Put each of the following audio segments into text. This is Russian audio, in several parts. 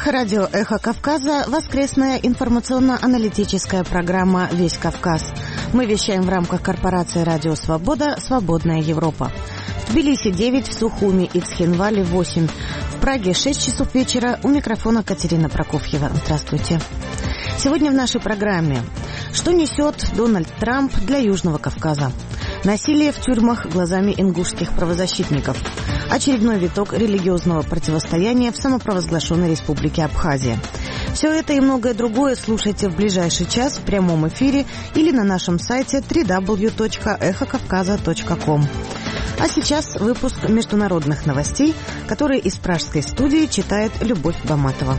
эфирах радио «Эхо Кавказа» воскресная информационно-аналитическая программа «Весь Кавказ». Мы вещаем в рамках корпорации «Радио Свобода. Свободная Европа». В Тбилиси 9, в Сухуми и Цхинвале 8. В Праге 6 часов вечера. У микрофона Катерина Прокофьева. Здравствуйте. Сегодня в нашей программе: что несет Дональд Трамп для Южного Кавказа? Насилие в тюрьмах глазами ингушских правозащитников. Очередной виток религиозного противостояния в самопровозглашенной республике Абхазия. Все это и многое другое слушайте в ближайший час в прямом эфире или на нашем сайте www.эхокавказа.ком. А сейчас выпуск международных новостей, которые из пражской студии читает Любовь Баматова.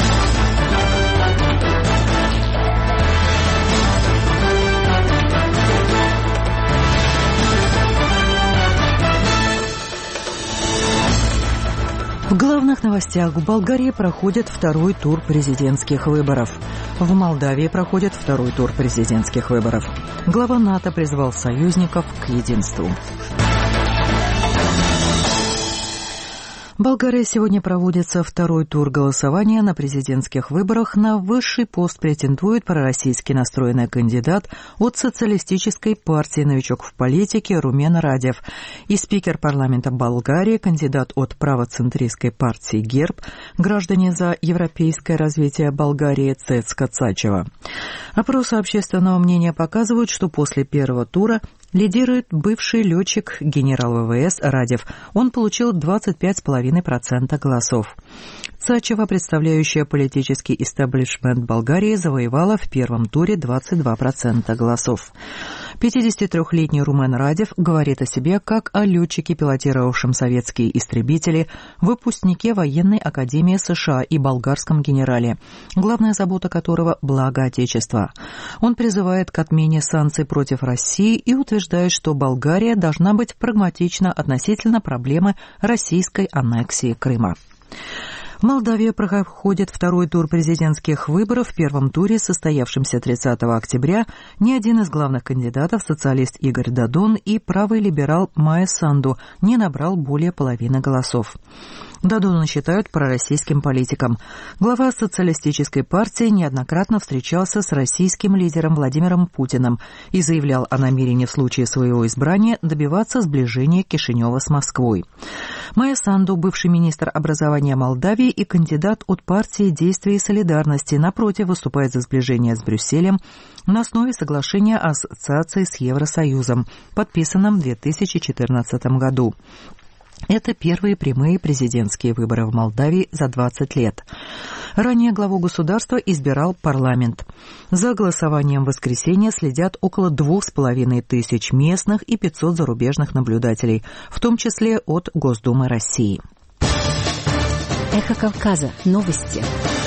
В главных новостях: в Болгарии проходит второй тур президентских выборов. В Молдавии проходит второй тур президентских выборов. Глава НАТО призвал союзников к единству. В Болгарии сегодня проводится второй тур голосования на президентских выборах. На высший пост претендует пророссийски настроенный кандидат от социалистической партии «Новичок в политике» Румен Радев и спикер парламента Болгарии, кандидат от правоцентристской партии ГЕРБ, граждане за европейское развитие Болгарии Цецка Цачева. Опросы общественного мнения показывают, что после первого тура лидирует бывший летчик, генерал ВВС Радев. Он получил 25,5% голосов. Цачева, представляющая политический истеблишмент Болгарии, завоевала в первом туре 22% голосов. 53-летний Румен Радев говорит о себе как о летчике, пилотировавшем советские истребители, выпускнике военной академии США и болгарском генерале, главная забота которого – благо Отечества. Он призывает к отмене санкций против России и утверждает, что Болгария должна быть прагматична относительно проблемы российской аннексии Крыма. В Молдавии проходит второй тур президентских выборов. В первом туре, состоявшемся 30 октября, ни один из главных кандидатов, социалист Игорь Додон и правый либерал Майя Санду, не набрал более половины голосов. Додона считают пророссийским политиком. Глава социалистической партии неоднократно встречался с российским лидером Владимиром Путиным и заявлял о намерении в случае своего избрания добиваться сближения Кишинева с Москвой. Майя Санду, бывший министр образования Молдавии и кандидат от партии «Действия и солидарности», напротив, выступает за сближение с Брюсселем на основе соглашения о ассоциации с Евросоюзом, подписанном в 2014 году. Это первые прямые президентские выборы в Молдавии за 20 лет. Ранее главу государства избирал парламент. За голосованием в воскресенье следят около 2500 местных и 500 зарубежных наблюдателей, в том числе от Госдумы России. Эхо Кавказа. Новости.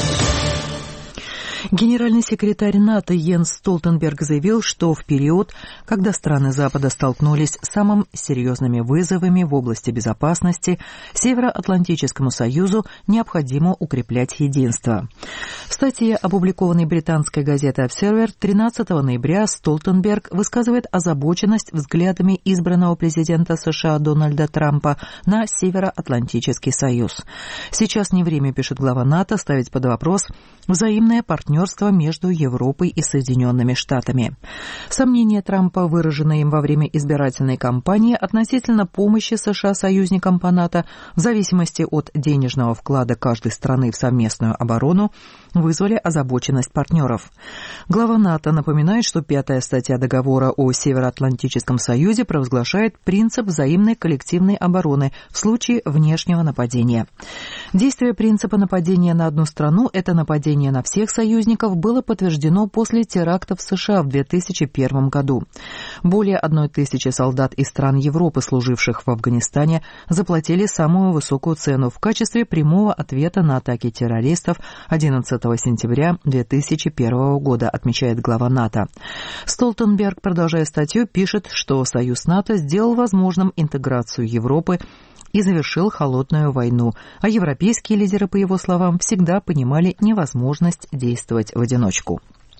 Генеральный секретарь НАТО Йенс Столтенберг заявил, что в период, когда страны Запада столкнулись с самыми серьезными вызовами в области безопасности, Североатлантическому Союзу необходимо укреплять единство. В статье, опубликованной британской газетой Observer, 13 ноября Столтенберг высказывает озабоченность взглядами избранного президента США Дональда Трампа на Североатлантический Союз. Сейчас не время, пишет глава НАТО, ставить под вопрос взаимное партнерство между Европой и Соединенными Штатами. Сомнения Трампа, выраженные им во время избирательной кампании относительно помощи США союзникам по НАТО в зависимости от денежного вклада каждой страны в совместную оборону, вызвали озабоченность партнеров. Глава НАТО напоминает, что 5-я статья договора о Североатлантическом Союзе провозглашает принцип взаимной коллективной обороны в случае внешнего нападения. Действие принципа нападения на одну страну – это нападение на всех союзников, было подтверждено после терактов в США в 2001 году. Более 1000 солдат из стран Европы, служивших в Афганистане, заплатили самую высокую цену в качестве прямого ответа на атаки террористов 11 сентября 2001 года, отмечает глава НАТО. Столтенберг, продолжая статью, пишет, что Союз НАТО сделал возможным интеграцию Европы и завершил холодную войну, а европейские лидеры, по его словам, всегда понимали невозможность действовать в одиночку.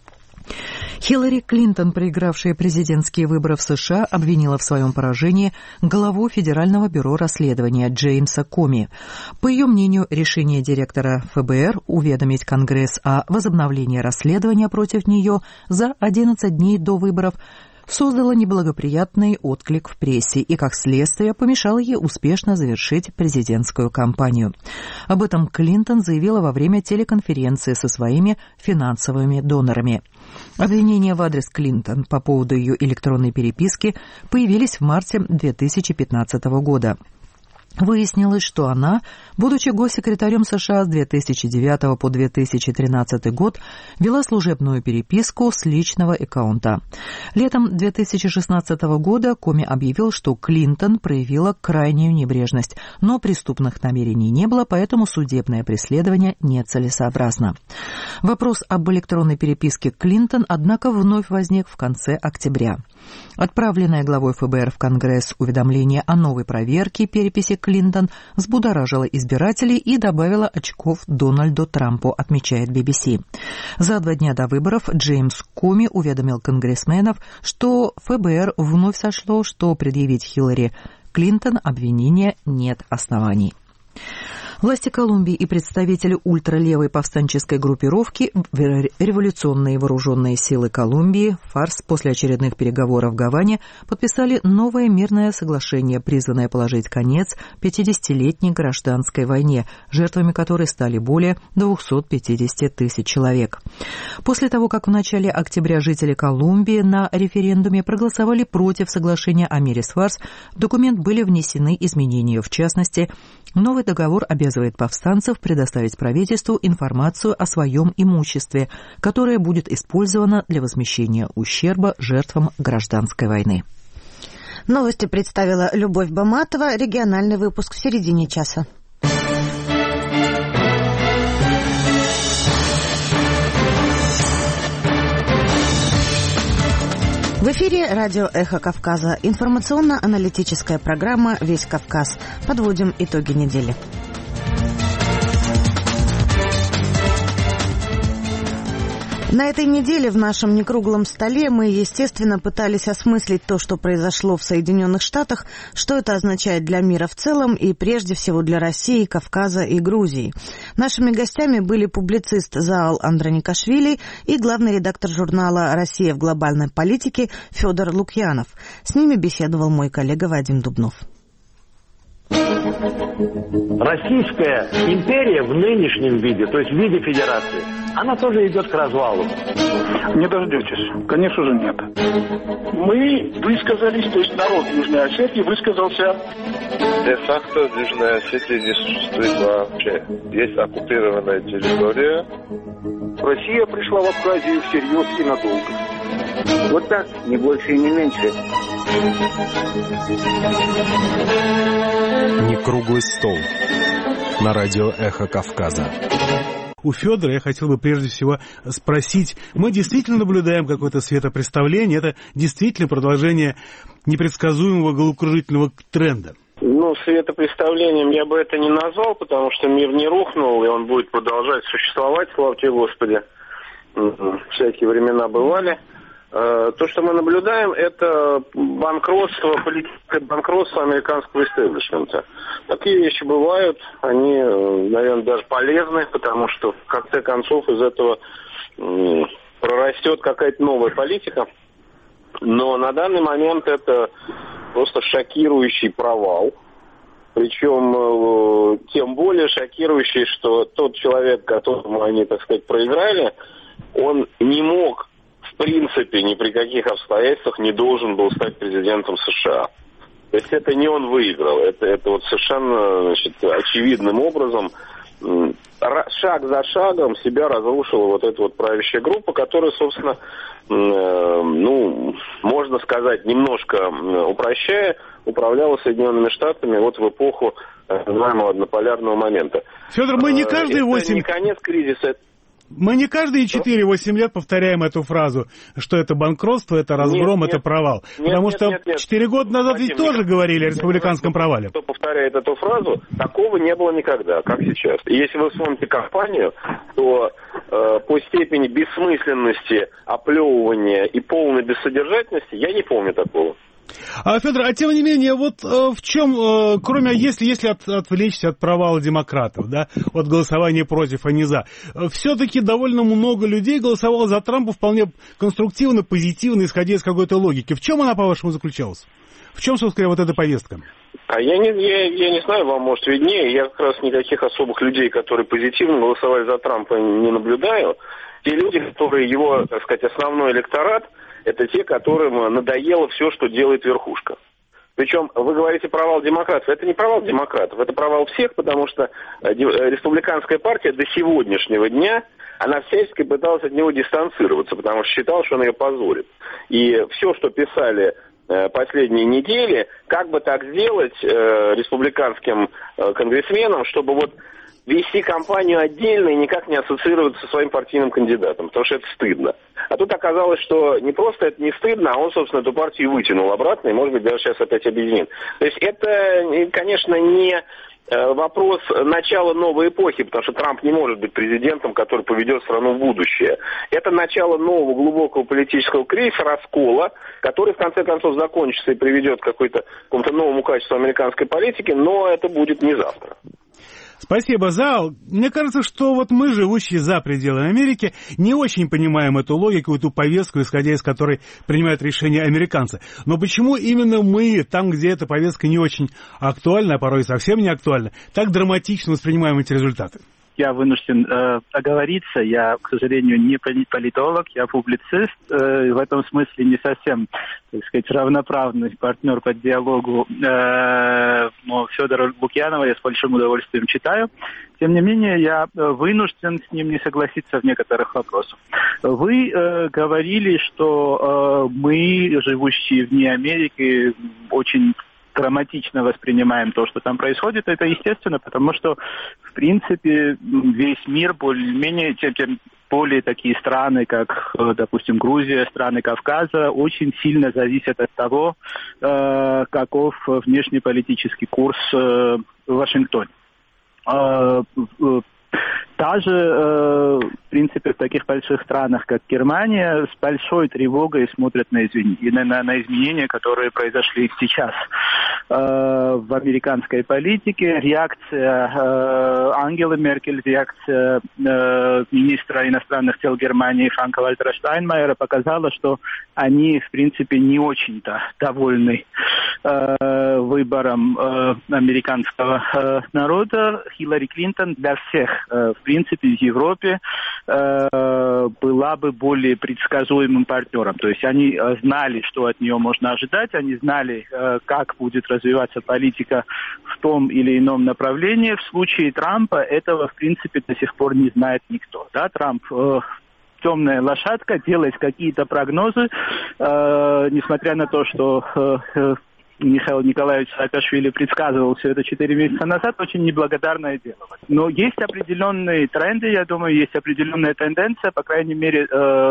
Хиллари Клинтон, проигравшая президентские выборы в США, обвинила в своем поражении главу Федерального бюро расследования Джеймса Коми. По ее мнению, решение директора ФБР уведомить Конгресс о возобновлении расследования против нее за 11 дней до выборов создало неблагоприятный отклик в прессе и, как следствие, помешало ей успешно завершить президентскую кампанию. Об этом Клинтон заявила во время телеконференции со своими финансовыми донорами. Обвинения в адрес Клинтон по поводу ее электронной переписки появились в марте 2015 года. Выяснилось, что она, будучи госсекретарем США с 2009 по 2013 год, вела служебную переписку с личного аккаунта. Летом 2016 года Коми объявил, что Клинтон проявила крайнюю небрежность, но преступных намерений не было, поэтому судебное преследование нецелесообразно. Вопрос об электронной переписке Клинтон, однако, вновь возник в конце октября. Отправленное главой ФБР в Конгресс уведомление о новой проверке переписи Клинтон взбудоражило избирателей и добавило очков Дональду Трампу, отмечает BBC. За 2 дня до выборов Джеймс Коми уведомил конгрессменов, что ФБР вновь сошло, что предъявить Хиллари Клинтон обвинения нет оснований. Власти Колумбии и представители ультралевой повстанческой группировки «Революционные вооруженные силы Колумбии» ФАРС после очередных переговоров в Гаване подписали новое мирное соглашение, призванное положить конец 50-летней гражданской войне, жертвами которой стали более 250 тысяч человек. После того, как в начале октября жители Колумбии на референдуме проголосовали против соглашения о мире с ФАРС, в документ были внесены изменения. В частности, новый договор обязывает повстанцев предоставить правительству информацию о своем имуществе, которое будет использовано для возмещения ущерба жертвам гражданской войны. Новости представила Любовь Баматова. Региональный выпуск в середине часа. В эфире радио «Эхо Кавказа». Информационно-аналитическая программа «Весь Кавказ». Подводим итоги недели. На этой неделе в нашем некруглом столе мы, естественно, пытались осмыслить то, что произошло в Соединенных Штатах, что это означает для мира в целом и прежде всего для России, Кавказа и Грузии. Нашими гостями были публицист Заал Андроникашвили и главный редактор журнала «Россия в глобальной политике» Федор Лукьянов. С ними беседовал мой коллега Вадим Дубнов. Российская империя в нынешнем виде, то есть в виде федерации, она тоже идет к развалу. Не дождетесь. Конечно же, нет. Мы высказались, то есть народ Южной Осетии высказался. Де-факто Южная Осетия не существует вообще. Есть оккупированная территория. Россия пришла в Абхазию всерьез и надолго. Вот так, не больше и не меньше. Не круглый стол. На радио «Эхо Кавказа». У Федора я хотел бы прежде всего спросить, мы действительно наблюдаем какое-то светопреставление, это действительно продолжение непредсказуемого головокружительного тренда? Ну, светопреставлением я бы это не назвал, потому что мир не рухнул, и он будет продолжать существовать, слава тебе Господи. Всякие времена бывали. То, что мы наблюдаем, это банкротство, политическое банкротство американского истеблишмента. Такие вещи бывают, они, наверное, даже полезны, потому что в конце концов из этого прорастет какая-то новая политика. Но на данный момент это просто шокирующий провал. Причем тем более шокирующий, что тот человек, которому они, так сказать, проиграли, он не мог, в принципе, ни при каких обстоятельствах не должен был стать президентом США. То есть это не он выиграл, это вот совершенно, значит, очевидным образом шаг за шагом себя разрушила вот эта вот правящая группа, которая, собственно, ну, можно сказать, немножко упрощая, управляла Соединенными Штатами вот в эпоху так называемого однополярного момента. Федор, мы не каждые 8... Это не конец кризиса. Мы не каждые 4-8 лет повторяем эту фразу, что это банкротство, это разгром, это провал. Потому что 4 года назад ведь тоже говорили о республиканском провале. Кто повторяет эту фразу, такого не было никогда, как сейчас. И если вы вспомните кампанию, то по степени бессмысленности, оплевывания и полной бессодержательности я не помню такого. Федор, а тем не менее, вот в чем, кроме, если отвлечься от провала демократов, да, от голосования против, а не за, все-таки довольно много людей голосовало за Трампа вполне конструктивно, позитивно, исходя из какой-то логики. В чем она, по-вашему, заключалась? В чем, собственно, вот эта повестка? А я не знаю, вам может виднее. Я как раз никаких особых людей, которые позитивно голосовали за Трампа, не наблюдаю. Те люди, которые его, так сказать, основной электорат, это те, которым надоело все, что делает верхушка. Причем вы говорите провал демократов. Это не провал демократов, это провал всех, потому что республиканская партия до сегодняшнего дня, она всячески пыталась от него дистанцироваться, потому что считала, что он ее позорит. И все, что писали последние недели, как бы так сделать республиканским конгрессменам, чтобы вот вести кампанию отдельно и никак не ассоциироваться со своим партийным кандидатом, потому что это стыдно. А тут оказалось, что не просто это не стыдно, а он, собственно, эту партию вытянул обратно и, может быть, даже сейчас опять объединит. То есть это, конечно, не вопрос начала новой эпохи, потому что Трамп не может быть президентом, который поведет страну в будущее. Это начало нового глубокого политического кризиса, раскола, который в конце концов закончится и приведет к какому-то новому качеству американской политики, но это будет не завтра. Спасибо, Зал. Мне кажется, что вот мы, живущие за пределами Америки, не очень понимаем эту логику, эту повестку, исходя из которой принимают решения американцы. Но почему именно мы, там, где эта повестка не очень актуальна, а порой совсем не актуальна, так драматично воспринимаем эти результаты? Я вынужден оговориться, я, к сожалению, не политолог, я публицист, в этом смысле не совсем, так сказать, равноправный партнер по диалогу, но Федора Лукьянова я с большим удовольствием читаю. Тем не менее, я вынужден с ним не согласиться в некоторых вопросах. Вы говорили, что мы, живущие вне Америки, очень драматично воспринимаем то, что там происходит. Это естественно, потому что, в принципе, весь мир более-менее, более такие страны, как, допустим, Грузия, страны Кавказа, очень сильно зависят от того, каков внешнеполитический курс в Вашингтоне. Даже, в принципе, в таких больших странах, как Германия, с большой тревогой смотрят на изменения, которые произошли сейчас в американской политике. Реакция Ангелы Меркель, реакция министра иностранных дел Германии Франка-Вальтера Штайнмайера показала, что они, в принципе, не очень-то довольны выбором американского народа. Хиллари Клинтон для всех, в принципе, в Европе была бы более предсказуемым партнером. То есть они знали, что от нее можно ожидать, они знали, как будет развиваться политика в том или ином направлении. В случае Трампа этого, в принципе, до сих пор не знает никто. Да? Трамп темная лошадка, делает какие-то прогнозы, несмотря на то, что Михаил Николаевич Саакашвили предсказывал все это 4 месяца назад, очень неблагодарное дело. Но есть определенные тренды, я думаю, есть определенная тенденция, по крайней мере,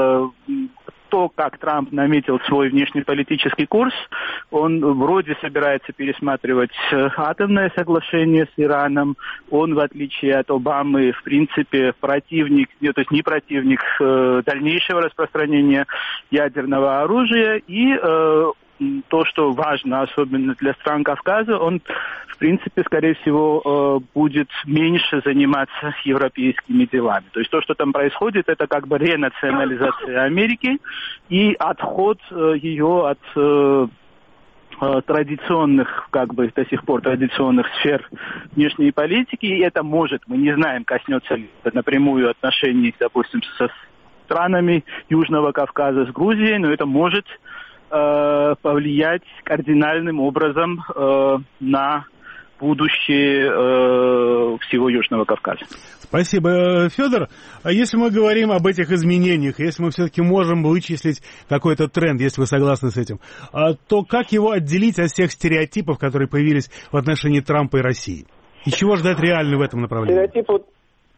то, как Трамп наметил свой внешнеполитический курс, он вроде собирается пересматривать атомное соглашение с Ираном, он, в отличие от Обамы, в принципе, противник, то есть не противник дальнейшего распространения ядерного оружия, и то, что важно, особенно для стран Кавказа, он, в принципе, скорее всего, будет меньше заниматься европейскими делами. То есть то, что там происходит, это как бы ренационализация Америки и отход ее от традиционных, как бы до сих пор традиционных сфер внешней политики. И это может, мы не знаем, коснется ли это напрямую отношений, допустим, со странами Южного Кавказа, с Грузией, но это может повлиять кардинальным образом на будущее всего Южного Кавказа. Спасибо, Федор. А если мы говорим об этих изменениях, если мы все-таки можем вычислить какой-то тренд, если вы согласны с этим, то как его отделить от всех стереотипов, которые появились в отношении Трампа и России? И чего ждать реально в этом направлении?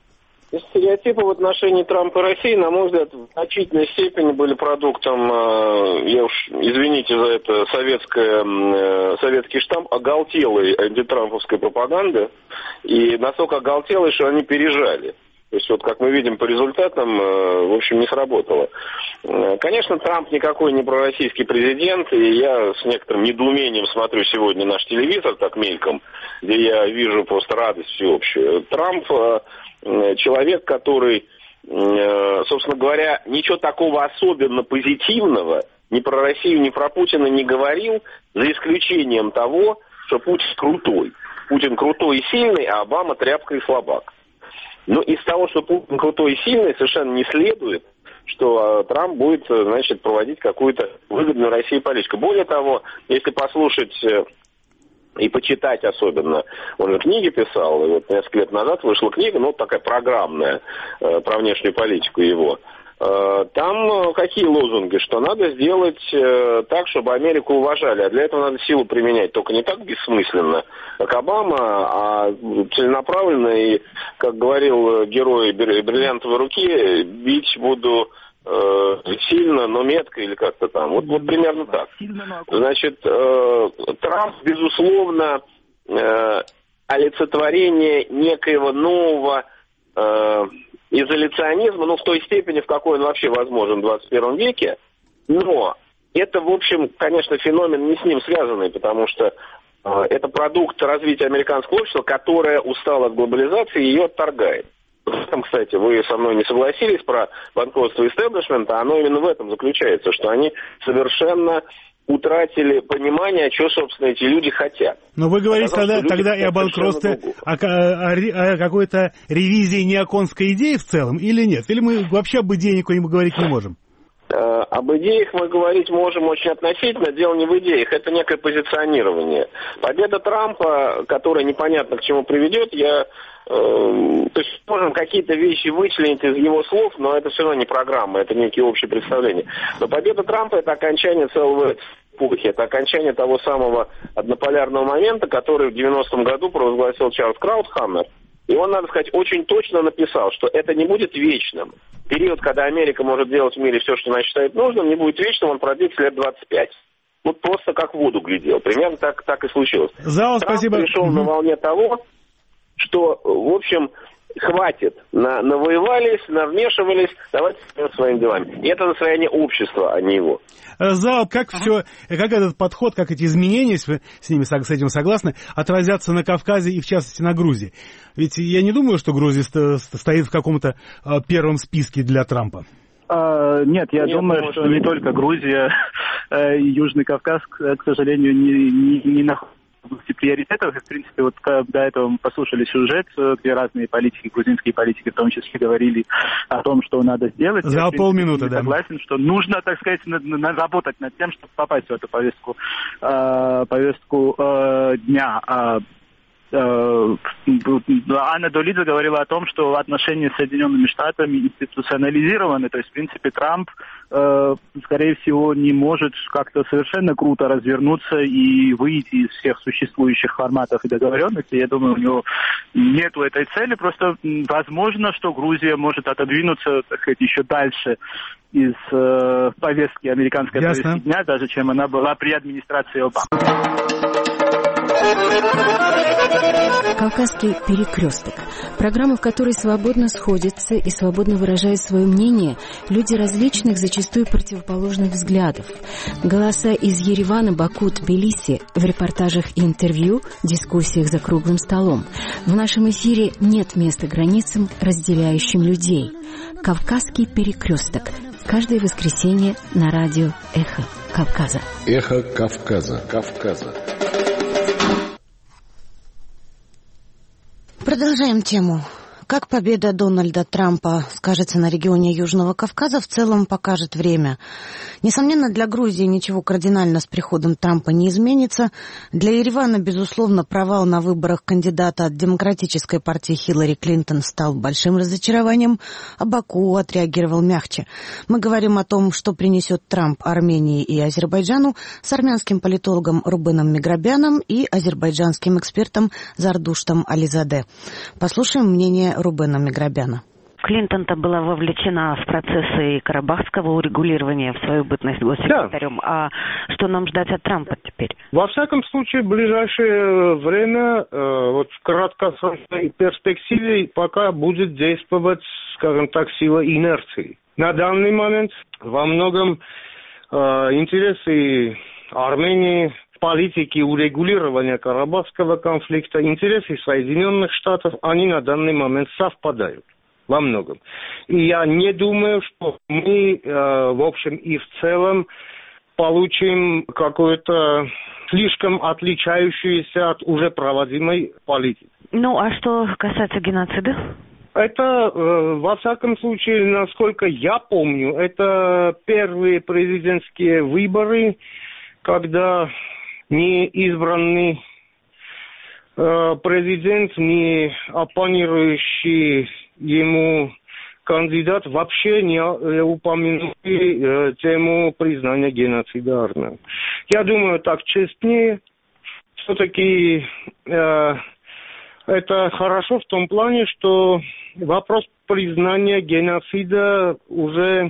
Стереотипы в отношении Трампа и России, на мой взгляд, в значительной степени были продуктом, я уж, извините за это, советский штамп, оголтелой антитрамповской пропаганды. И настолько оголтелой, что они пережали. То есть, вот как мы видим по результатам, в общем, не сработало. Конечно, Трамп никакой не пророссийский президент, и я с некоторым недоумением смотрю сегодня наш телевизор, так мельком, где я вижу просто радость всеобщую. Трамп человек, который, собственно говоря, ничего такого особенно позитивного ни про Россию, ни про Путина не говорил, за исключением того, что Путин крутой. Путин крутой и сильный, а Обама тряпка и слабак. Но из того, что Путин крутой и сильный, совершенно не следует, что Трамп будет, значит, проводить какую-то выгодную России политику. Более того, если послушать и почитать особенно, он же книги писал, и вот несколько лет назад вышла книга, ну, такая программная, про внешнюю политику его. Там какие лозунги? Что надо сделать так, чтобы Америку уважали, а для этого надо силу применять, только не так бессмысленно, как Обама, а целенаправленно, и, как говорил герой бриллиантовой руки, бить буду сильно, но метко или как-то там. Вот примерно так. Значит, Трамп, безусловно, олицетворение некоего нового изоляционизма, ну, в той степени, в какой он вообще возможен в 21 веке, но это, в общем, конечно, феномен не с ним связанный, потому что это продукт развития американского общества, которое устало от глобализации и ее отторгает. Там, кстати, вы со мной не согласились про банкротство истеблишмента, оно именно в этом заключается, что они совершенно утратили понимание, что, собственно, эти люди хотят. Но вы говорите тогда и о банкротстве, о какой-то ревизии неоконской идеи в целом или нет? Или мы вообще об идее никакой говорить не можем? Об идеях мы говорить можем очень относительно. Дело не в идеях, это некое позиционирование. Победа Трампа, которая непонятно к чему приведет, то есть можем какие-то вещи вычленить из его слов, но это все равно не программа, это некие общие представления. Но победа Трампа — это окончание целого эпохи, это окончание того самого однополярного момента, который в 90-м году провозгласил Чарльз Краутхаммер. И он, надо сказать, очень точно написал, что это не будет вечным. Период, когда Америка может делать в мире все, что она считает нужным, не будет вечным, он продлится лет 25. Вот просто как в воду глядел. Примерно так и случилось. Трамп спасибо. Пришел на волне того, что, в общем, хватит. Навоевались, навмешивались, давайте своими делами. И это настроение общества, а не его. Зал, как этот подход, как эти изменения, если вы с этим согласны, отразятся на Кавказе и, в частности, на Грузии? Ведь я не думаю, что Грузия стоит в каком-то первом списке для Трампа. Нет, я думаю, что не только Грузия и Южный Кавказ, к сожалению, не находятся в приоритетах. И, в принципе, вот до этого мы послушали сюжет, где разные политики, грузинские политики в том числе, говорили о том, что надо сделать. За полминуты, да. Согласен, что нужно, так сказать, заработать над тем, чтобы попасть в эту повестку дня. Анна Долидзе говорила о том, что отношения с Соединенными Штатами институционализированы. То есть, в принципе, Трамп, скорее всего, не может как-то совершенно круто развернуться и выйти из всех существующих форматов и договоренностей. Я думаю, у него нету этой цели. Просто возможно, что Грузия может отодвинуться, так сказать, еще дальше из повестки, американской повестки дня, даже чем она была при администрации Обамы. «Кавказский перекресток» – программа, в которой свободно сходятся и свободно выражают свое мнение люди различных, зачастую противоположных взглядов. Голоса из Еревана, Баку, Тбилиси в репортажах и интервью, дискуссиях за круглым столом. В нашем эфире нет места границам, разделяющим людей. «Кавказский перекресток» – каждое воскресенье на радио «Эхо Кавказа». «Эхо Кавказа». Продолжаем тему. Как победа Дональда Трампа скажется на регионе Южного Кавказа, в целом покажет время. Несомненно, для Грузии ничего кардинально с приходом Трампа не изменится. Для Еревана, безусловно, провал на выборах кандидата от Демократической партии Хиллари Клинтон стал большим разочарованием, а Баку отреагировал мягче. Мы говорим о том, что принесет Трамп Армении и Азербайджану с армянским политологом Рубеном Миграбяном и азербайджанским экспертом Зардуштом Ализаде. Послушаем мнение Рубена Миграбяна. Клинтон-то была вовлечена в процессы карабахского урегулирования в свою бытность госсекретарем. Да. А что нам ждать от Трампа теперь? Во всяком случае, в ближайшее время, вот в краткосрочной перспективе, пока будет действовать, скажем так, сила инерции. На данный момент во многом интересы Армении, политики урегулирования карабахского конфликта, интересы Соединенных Штатов, они на данный момент совпадают во многом. И я не думаю, что мы, в общем и в целом, получим какую-то слишком отличающуюся от уже проводимой политики. Ну, а что касается геноцида? Это, во всяком случае, насколько я помню, это первые президентские выборы, когда неизбранный президент, не оппонирующий ему кандидат вообще не упомянули тему признания геноцида армян. Я думаю, так честнее. Все-таки это хорошо в том плане, что вопрос признания геноцида уже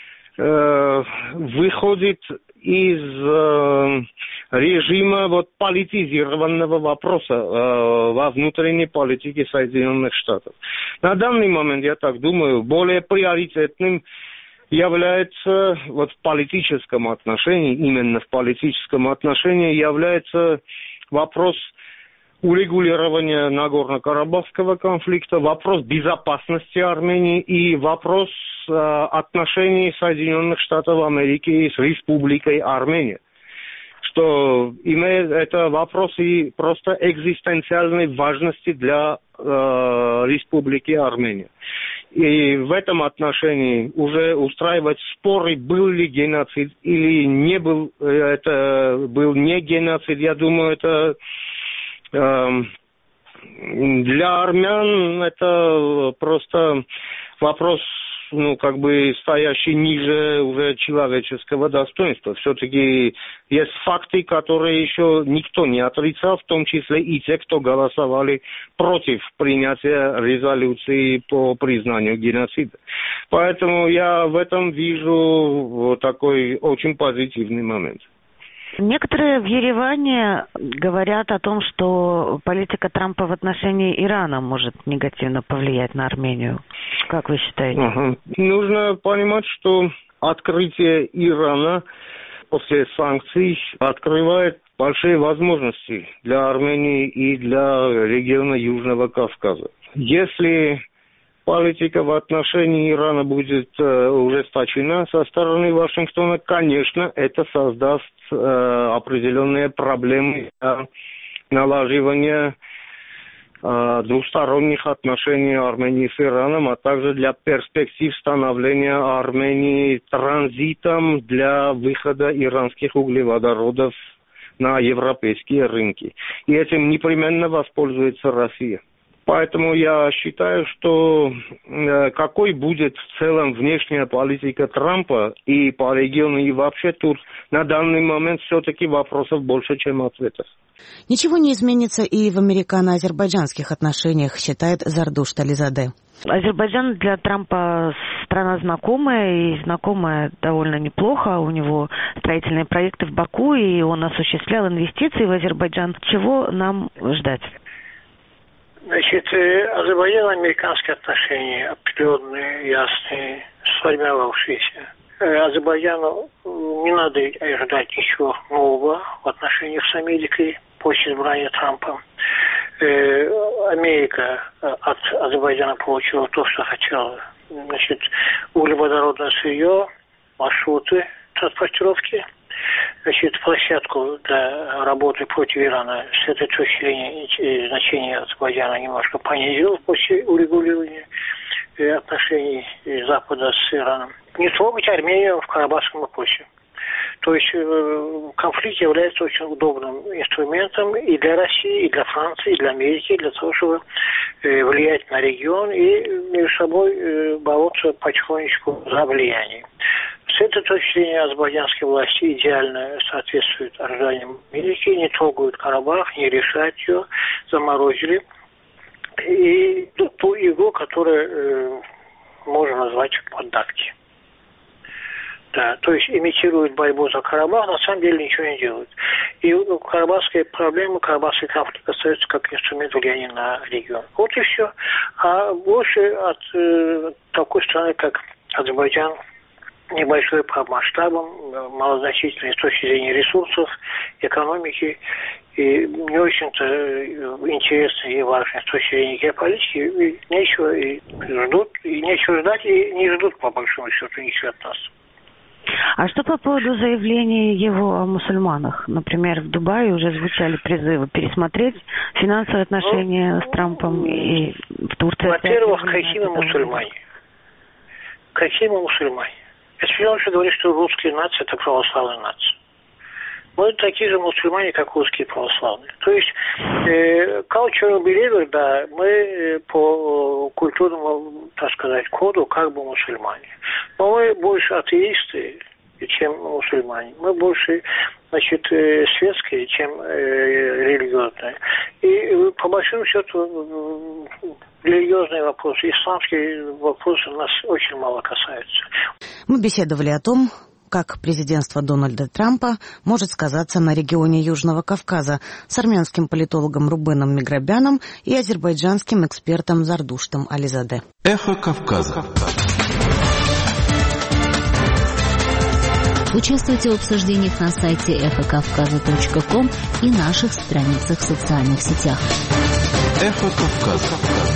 выходит из режима вот политизированного вопроса во внутренней политике Соединенных Штатов. На данный момент, я так думаю, более приоритетным является вот в политическом отношении, именно в политическом отношении является вопрос урегулирования Нагорно-Карабахского конфликта, вопрос безопасности Армении и вопрос отношений Соединенных Штатов Америки с Республикой Армения. Что имеет это вопросы просто экзистенциальной важности для Республики Армения. И в этом отношении уже устраивать споры, был ли геноцид или не был, это был не геноцид, я думаю, это для армян это просто вопрос, стоящий ниже уже человеческого достоинства. Все-таки есть факты, которые еще никто не отрицал, в том числе и те, кто голосовали против принятия резолюции по признанию геноцида. Поэтому я в этом вижу такой очень позитивный момент. Некоторые в Ереване говорят о том, что политика Трампа в отношении Ирана может негативно повлиять на Армению. Как вы считаете? Нужно понимать, что открытие Ирана после санкций открывает большие возможности для Армении и для региона Южного Кавказа. Если политика в отношении Ирана будет ужесточена со стороны Вашингтона, конечно, это создаст определенные проблемы для налаживания двусторонних отношений Армении с Ираном, а также для перспектив становления Армении транзитом для выхода иранских углеводородов на европейские рынки. И этим непременно воспользуется Россия. Поэтому я считаю, что какой будет в целом внешняя политика Трампа и по региону, и вообще тут на данный момент все-таки вопросов больше, чем ответов. Ничего не изменится и в американо-азербайджанских отношениях, считает Зардуш Тализаде. Азербайджан для Трампа страна знакомая, и знакомая довольно неплохо. У него строительные проекты в Баку, и он осуществлял инвестиции в Азербайджан. Чего нам ждать? Значит, Азербайджан-американские отношения определенные, ясные, сформировавшиеся. Азербайджану не надо ожидать ничего нового в отношениях с Америкой после избрания Трампа. Америка от Азербайджана получила то, что хотела. Значит, углеводородное сырье, маршруты транспортировки. Значит, площадку для работы против Ирана с этой точки зрения значение Азербайджана немножко понизилось после урегулирования отношений Запада с Ираном. Не трогать Армению в Карабахском вопросе. То есть конфликт является очень удобным инструментом и для России, и для Франции, и для Америки, для того, чтобы влиять на регион и между собой бороться потихонечку за влияние. С этой точки зрения азербайджанские власти идеально соответствуют ожиданиям Америки, не трогают Карабах, не решают ее, заморозили. И ту игру, которая можно назвать поддатки. Да, то есть имитируют борьбу за Карабах, на самом деле ничего не делают. И карабахские проблемы, карабахский конфликт остается как инструмент влияния на регион. Вот и все. А больше от такой страны, как Азербайджан, небольшой по масштабам, малозначительный с точки зрения ресурсов, экономики, и не очень-то интересный и важный с точки зрения геополитики, и нечего и ждут, и нечего ждать, и не ждут по большому счету ничего от нас. А что по поводу заявлений его о мусульманах? Например, в Дубае уже звучали призывы пересмотреть финансовые отношения с Трампом и в Турции. Во-первых, какие мы мусульмане? Какие мы мусульмане? Это все равно, что говорит, что русские нации – это православная нация. Мы такие же мусульмане, как русские православные. То есть, cultural believer, да, мы по культурному, так сказать, коду как бы мусульмане. Но мы больше атеисты, чем мусульмане. Мы больше, значит, светские, чем религиозные. И по большому счету религиозные вопросы, исламские вопросы нас очень мало касаются. Мы беседовали о том, как президентство Дональда Трампа может сказаться на регионе Южного Кавказа с армянским политологом Рубеном Миграбяном и азербайджанским экспертом Зардуштом Ализаде. Эхо Кавказа. Участвуйте в обсуждениях на сайте эхокавказа.ком и наших страницах в социальных сетях. Эхо Кавказа.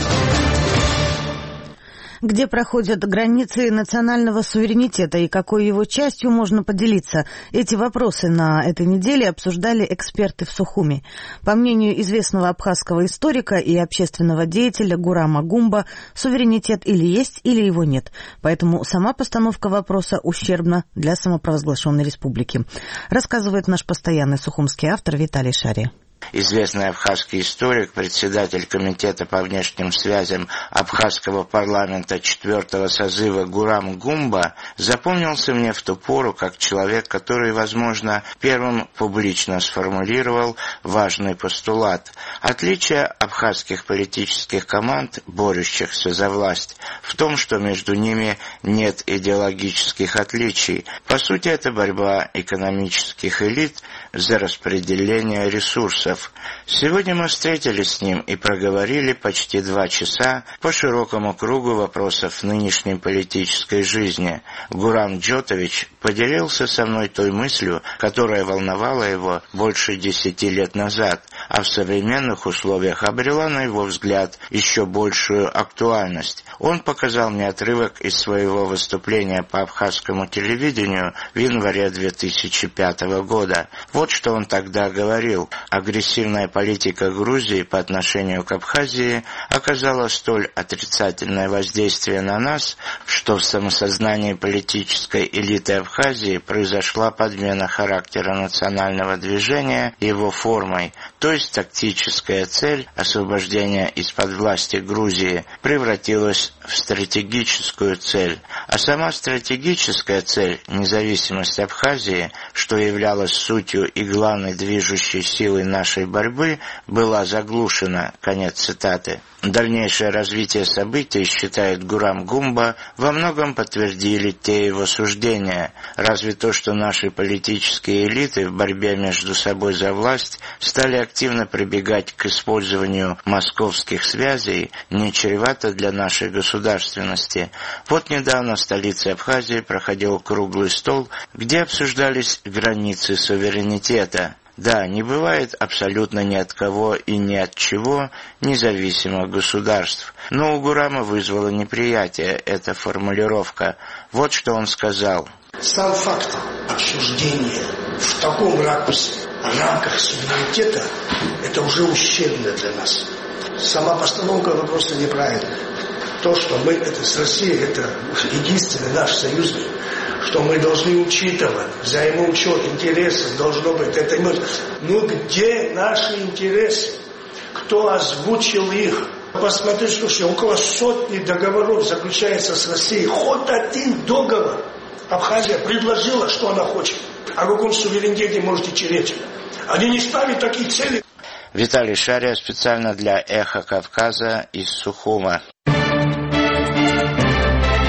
Где проходят границы национального суверенитета и какой его частью можно поделиться? Эти вопросы на этой неделе обсуждали эксперты в Сухуми. По мнению известного абхазского историка и общественного деятеля Гурама Гумба, суверенитет или есть, или его нет. Поэтому сама постановка вопроса ущербна для самопровозглашенной республики. Рассказывает наш постоянный сухумский автор Виталий Шария. Известный абхазский историк, председатель комитета по внешним связям абхазского парламента 4-го созыва Гурам Гумба запомнился мне в ту пору как человек, который, возможно, первым публично сформулировал важный постулат. Отличие абхазских политических команд, борющихся за власть, в том, что между ними нет идеологических отличий. По сути, это борьба экономических элит за распределение ресурсов. Сегодня мы встретились с ним и проговорили почти 2 часа по широкому кругу вопросов нынешней политической жизни. Гурам Джотович поделился со мной той мыслью, которая волновала его больше 10 лет назад, а в современных условиях обрела, на его взгляд, еще большую актуальность. Он показал мне отрывок из своего выступления по абхазскому телевидению в январе 2005 года. Вот что он тогда говорил. Агрессивная политика Грузии по отношению к Абхазии оказала столь отрицательное воздействие на нас, что в самосознании политической элиты Абхазии произошла подмена характера национального движения его формой, то есть тактическая цель освобождения из-под власти Грузии превратилась в стратегическую цель, а сама стратегическая цель, независимость Абхазии, что являлась сутью и главной движущей силой нашей борьбы, была заглушена. Конец цитаты. Дальнейшее развитие событий, считает Гурам Гумба, во многом подтвердили те его суждения. Разве то, что наши политические элиты в борьбе между собой за власть стали активно прибегать к использованию московских связей, не чревато для нашей государственности. Вот недавно в столице Абхазии проходил круглый стол, где обсуждались границы суверенитета. Да, не бывает абсолютно ни от кого и ни от чего независимых государств. Но у Гурама вызвала неприятие эта формулировка. Вот что он сказал. Сам факт обсуждения в таком ракурсе, рамках суверенитета, это уже ущербно для нас. Сама постановка вопроса неправильная. То, что мы это с Россией, это единственный наш союзник, что мы должны учитывать, взаимоучет интересов должно быть. Это мы. Ну где наши интересы? Кто озвучил их? Посмотри, слушай, около 100 договоров заключается с Россией. Хоть один договор. Абхазия предложила, что она хочет. О каком суверенитете может идти речь? Они не ставят такие цели. Виталий Шария специально для «Эхо Кавказа» из Сухума.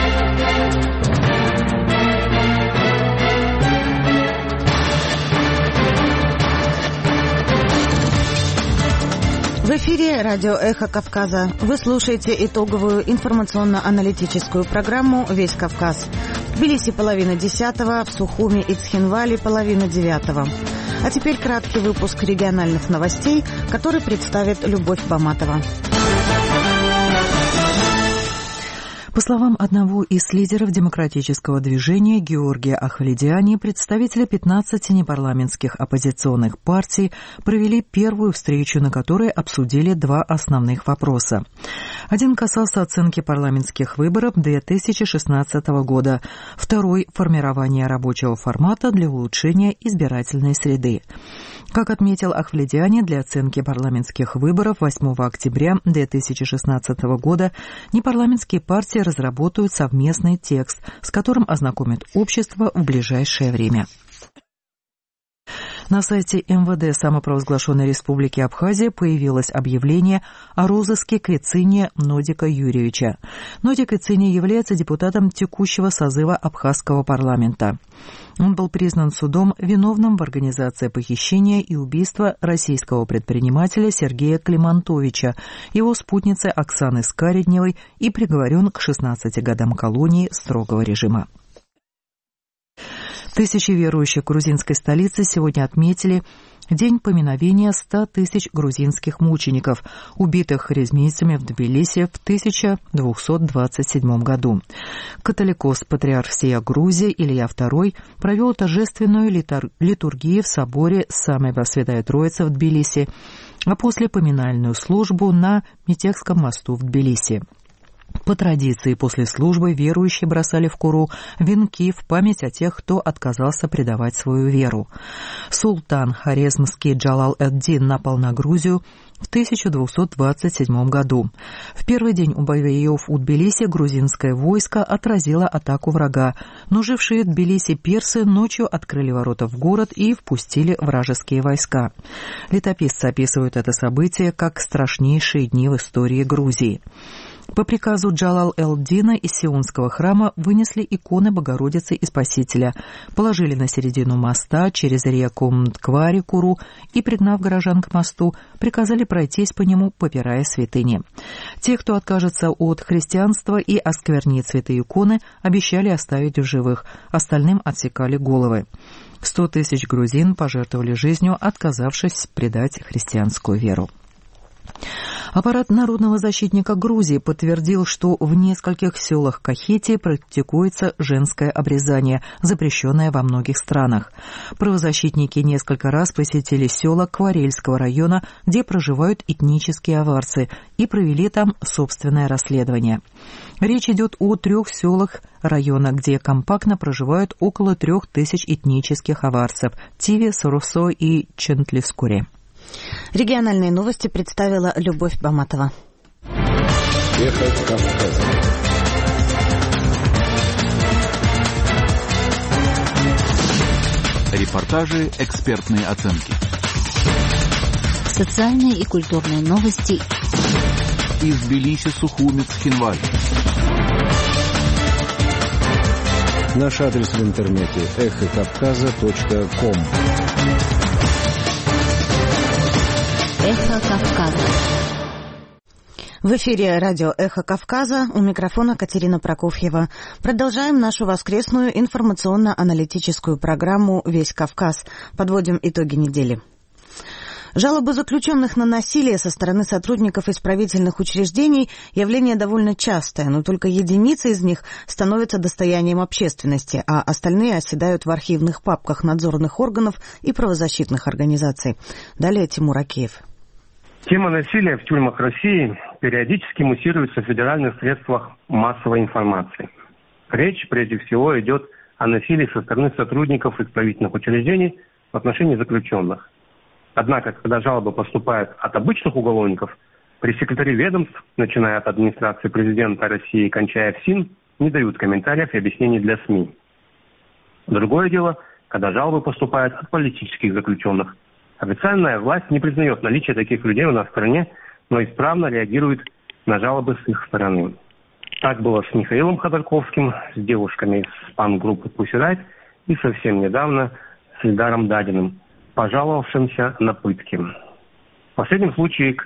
В эфире радио «Эхо Кавказа». Вы слушаете итоговую информационно-аналитическую программу «Весь Кавказ». В Тбилиси 9:30, в Сухуми и Цхинвале 8:30. А теперь краткий выпуск региональных новостей, который представит Любовь Баматова. По словам одного из лидеров демократического движения Георгия Ахваледиани, представители 15 непарламентских оппозиционных партий провели первую встречу, на которой обсудили два основных вопроса. Один касался оценки парламентских выборов 2016 года, второй – формирования рабочего формата для улучшения избирательной среды. Как отметил Ахваледиани, для оценки парламентских выборов 8 октября 2016 года непарламентские партии разработают совместный текст, с которым ознакомят общество в ближайшее время. На сайте МВД самопровозглашенной Республики Абхазия появилось объявление о розыске Квициния Нодика Юрьевича. Нодик Квициний является депутатом текущего созыва Абхазского парламента. Он был признан судом виновным в организации похищения и убийства российского предпринимателя Сергея Климантовича, его спутницы Оксаны Скаредневой и приговорен к 16 годам колонии строгого режима. Тысячи верующих грузинской столицы сегодня отметили день поминовения 100 тысяч грузинских мучеников, убитых харизмийцами в Тбилиси в 1227 году. Католикос, патриарх всея Грузии Илья II провел торжественную литургию в соборе Самой Святая Троица в Тбилиси, а после поминальную службу на Метекском мосту в Тбилиси. По традиции, после службы верующие бросали в Куру венки в память о тех, кто отказался предавать свою веру. Султан Хорезмский Джалал-эд-Дин напал на Грузию в 1227 году. В первый день у боев у Тбилиси грузинское войско отразило атаку врага, но жившие в Тбилиси персы ночью открыли ворота в город и впустили вражеские войска. Летописцы описывают это событие как страшнейшие дни в истории Грузии. По приказу Джалал-эль-Дина из Сионского храма вынесли иконы Богородицы и Спасителя, положили на середину моста через реку Мквари-Куру и, пригнав горожан к мосту, приказали пройтись по нему, попирая святыни. Те, кто откажется от христианства и осквернит святые иконы, обещали оставить в живых, остальным отсекали головы. 100 тысяч грузин пожертвовали жизнью, отказавшись предать христианскую веру. Аппарат народного защитника Грузии подтвердил, что в нескольких селах Кахетии практикуется женское обрезание, запрещенное во многих странах. Правозащитники несколько раз посетили села Кварельского района, где проживают этнические аварцы, и провели там собственное расследование. Речь идет о 3 селах района, где компактно проживают около 3000 этнических аварцев – Тиве, Сурусо и Чентлискуре. Региональные новости представила Любовь Баматова. Эхо Кавказа. Репортажи, экспертные оценки. Социальные и культурные новости. Из Тбилиси, Сухуми, Цхинвали. Наш адрес в интернете эхокавказа.ком. Эхо Кавказа. В эфире радио «Эхо Кавказа», у микрофона Катерина Прокофьева. Продолжаем нашу воскресную информационно-аналитическую программу «Весь Кавказ». Подводим итоги недели. Жалобы заключенных на насилие со стороны сотрудников исправительных учреждений – явление довольно частое, но только единицы из них становятся достоянием общественности, а остальные оседают в архивных папках надзорных органов и правозащитных организаций. Далее Тимур Акеев. Тема насилия в тюрьмах России периодически муссируется в федеральных средствах массовой информации. Речь, прежде всего, идет о насилии со стороны сотрудников исправительных учреждений в отношении заключенных. Однако, когда жалобы поступают от обычных уголовников, пресс-секретари ведомств, начиная от администрации президента России и кончая ФСИН, не дают комментариев и объяснений для СМИ. Другое дело, когда жалобы поступают от политических заключенных. Официальная власть не признает наличие таких людей у нас в стране, но исправно реагирует на жалобы с их стороны. Так было с Михаилом Ходорковским, с девушками из спам-группы Pussy Riot и совсем недавно с Эльдаром Дадиным, пожаловавшимся на пытки. В последнем случае к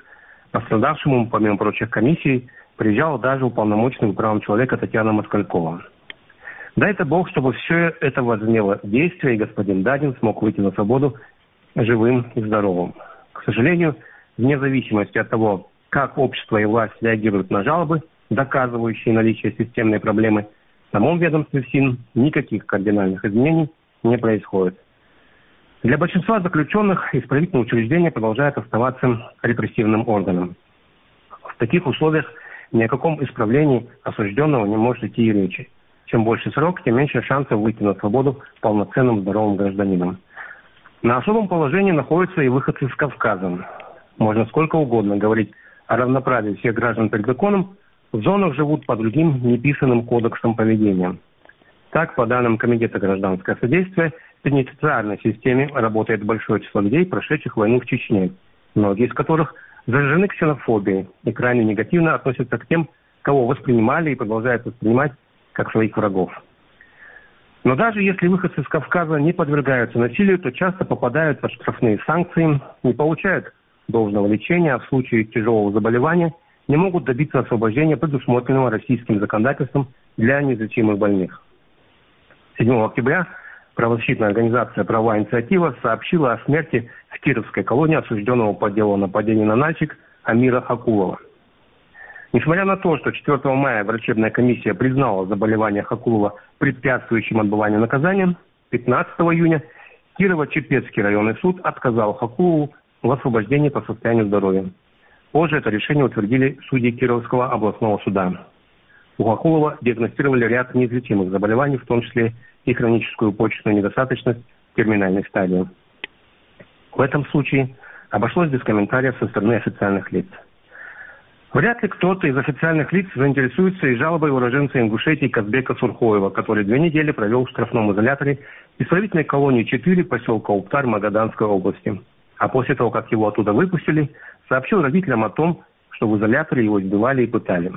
Пострадавшему, помимо прочих комиссий, приезжала даже уполномоченный по правам человека Татьяна Москалькова. Дай-то Бог, чтобы все это возымело действие, и господин Дадин смог выйти на свободу живым и здоровым. К сожалению, вне зависимости от того, как общество и власть реагируют на жалобы, доказывающие наличие системной проблемы, в самом ведомстве ФСИН никаких кардинальных изменений не происходит. Для большинства заключенных исправительное учреждение продолжает оставаться репрессивным органом. В таких условиях ни о каком исправлении осужденного не может идти и речи. Чем больше срок, тем меньше шансов выйти на свободу полноценным здоровым гражданином. На особом положении находятся и выходцы с Кавказа. Можно сколько угодно говорить о равноправии всех граждан перед законом, в зонах живут по другим неписанным кодексам поведения. Так, по данным Комитета гражданского содействия, в пенитенциарной системе работает большое число людей, прошедших войну в Чечне, многие из которых заражены ксенофобией и крайне негативно относятся к тем, кого воспринимали и продолжают воспринимать как своих врагов. Но даже если выходцы с Кавказа не подвергаются насилию, то часто попадают под штрафные санкции, не получают должного лечения, а в случае тяжелого заболевания не могут добиться освобождения, предусмотренного российским законодательством для неизлечимых больных. 7 октября правозащитная организация «Правовая инициатива» сообщила о смерти в Кировской колонии осужденного по делу о нападении на Нальчик Амира Хакулова. Несмотря на то, что 4 мая врачебная комиссия признала заболевание Хакулова препятствующим отбыванию наказания, 15 июня Кирово-Чепецкий районный суд отказал Хакулову в освобождении по состоянию здоровья. Позже это решение утвердили судьи Кировского областного суда. У Хакулова диагностировали ряд неизлечимых заболеваний, в том числе и хроническую почечную недостаточность в терминальной стадии. В этом случае обошлось без комментариев со стороны официальных лиц. Вряд ли кто-то из официальных лиц заинтересуется и жалобой уроженца Ингушетии Казбека Сурхоева, который 2 недели провел в штрафном изоляторе исправительной колонии 4 поселка Уптар Магаданской области. А после того, как его оттуда выпустили, сообщил родителям о том, что в изоляторе его избивали и пытали.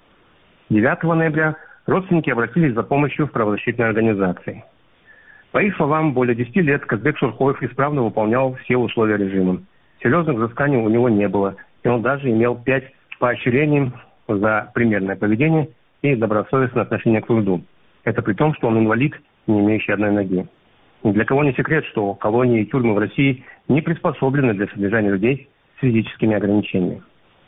9 ноября родственники обратились за помощью в правозащитные организации. По их словам, более 10 лет Казбек Сурхоев исправно выполнял все условия режима. Серьезных взысканий у него не было, и он даже имел 5 поощрений за примерное поведение и добросовестное отношение к труду. Это при том, что он инвалид, не имеющий одной ноги. Ни для кого не секрет, что колонии и тюрьмы в России не приспособлены для содержания людей с физическими ограничениями.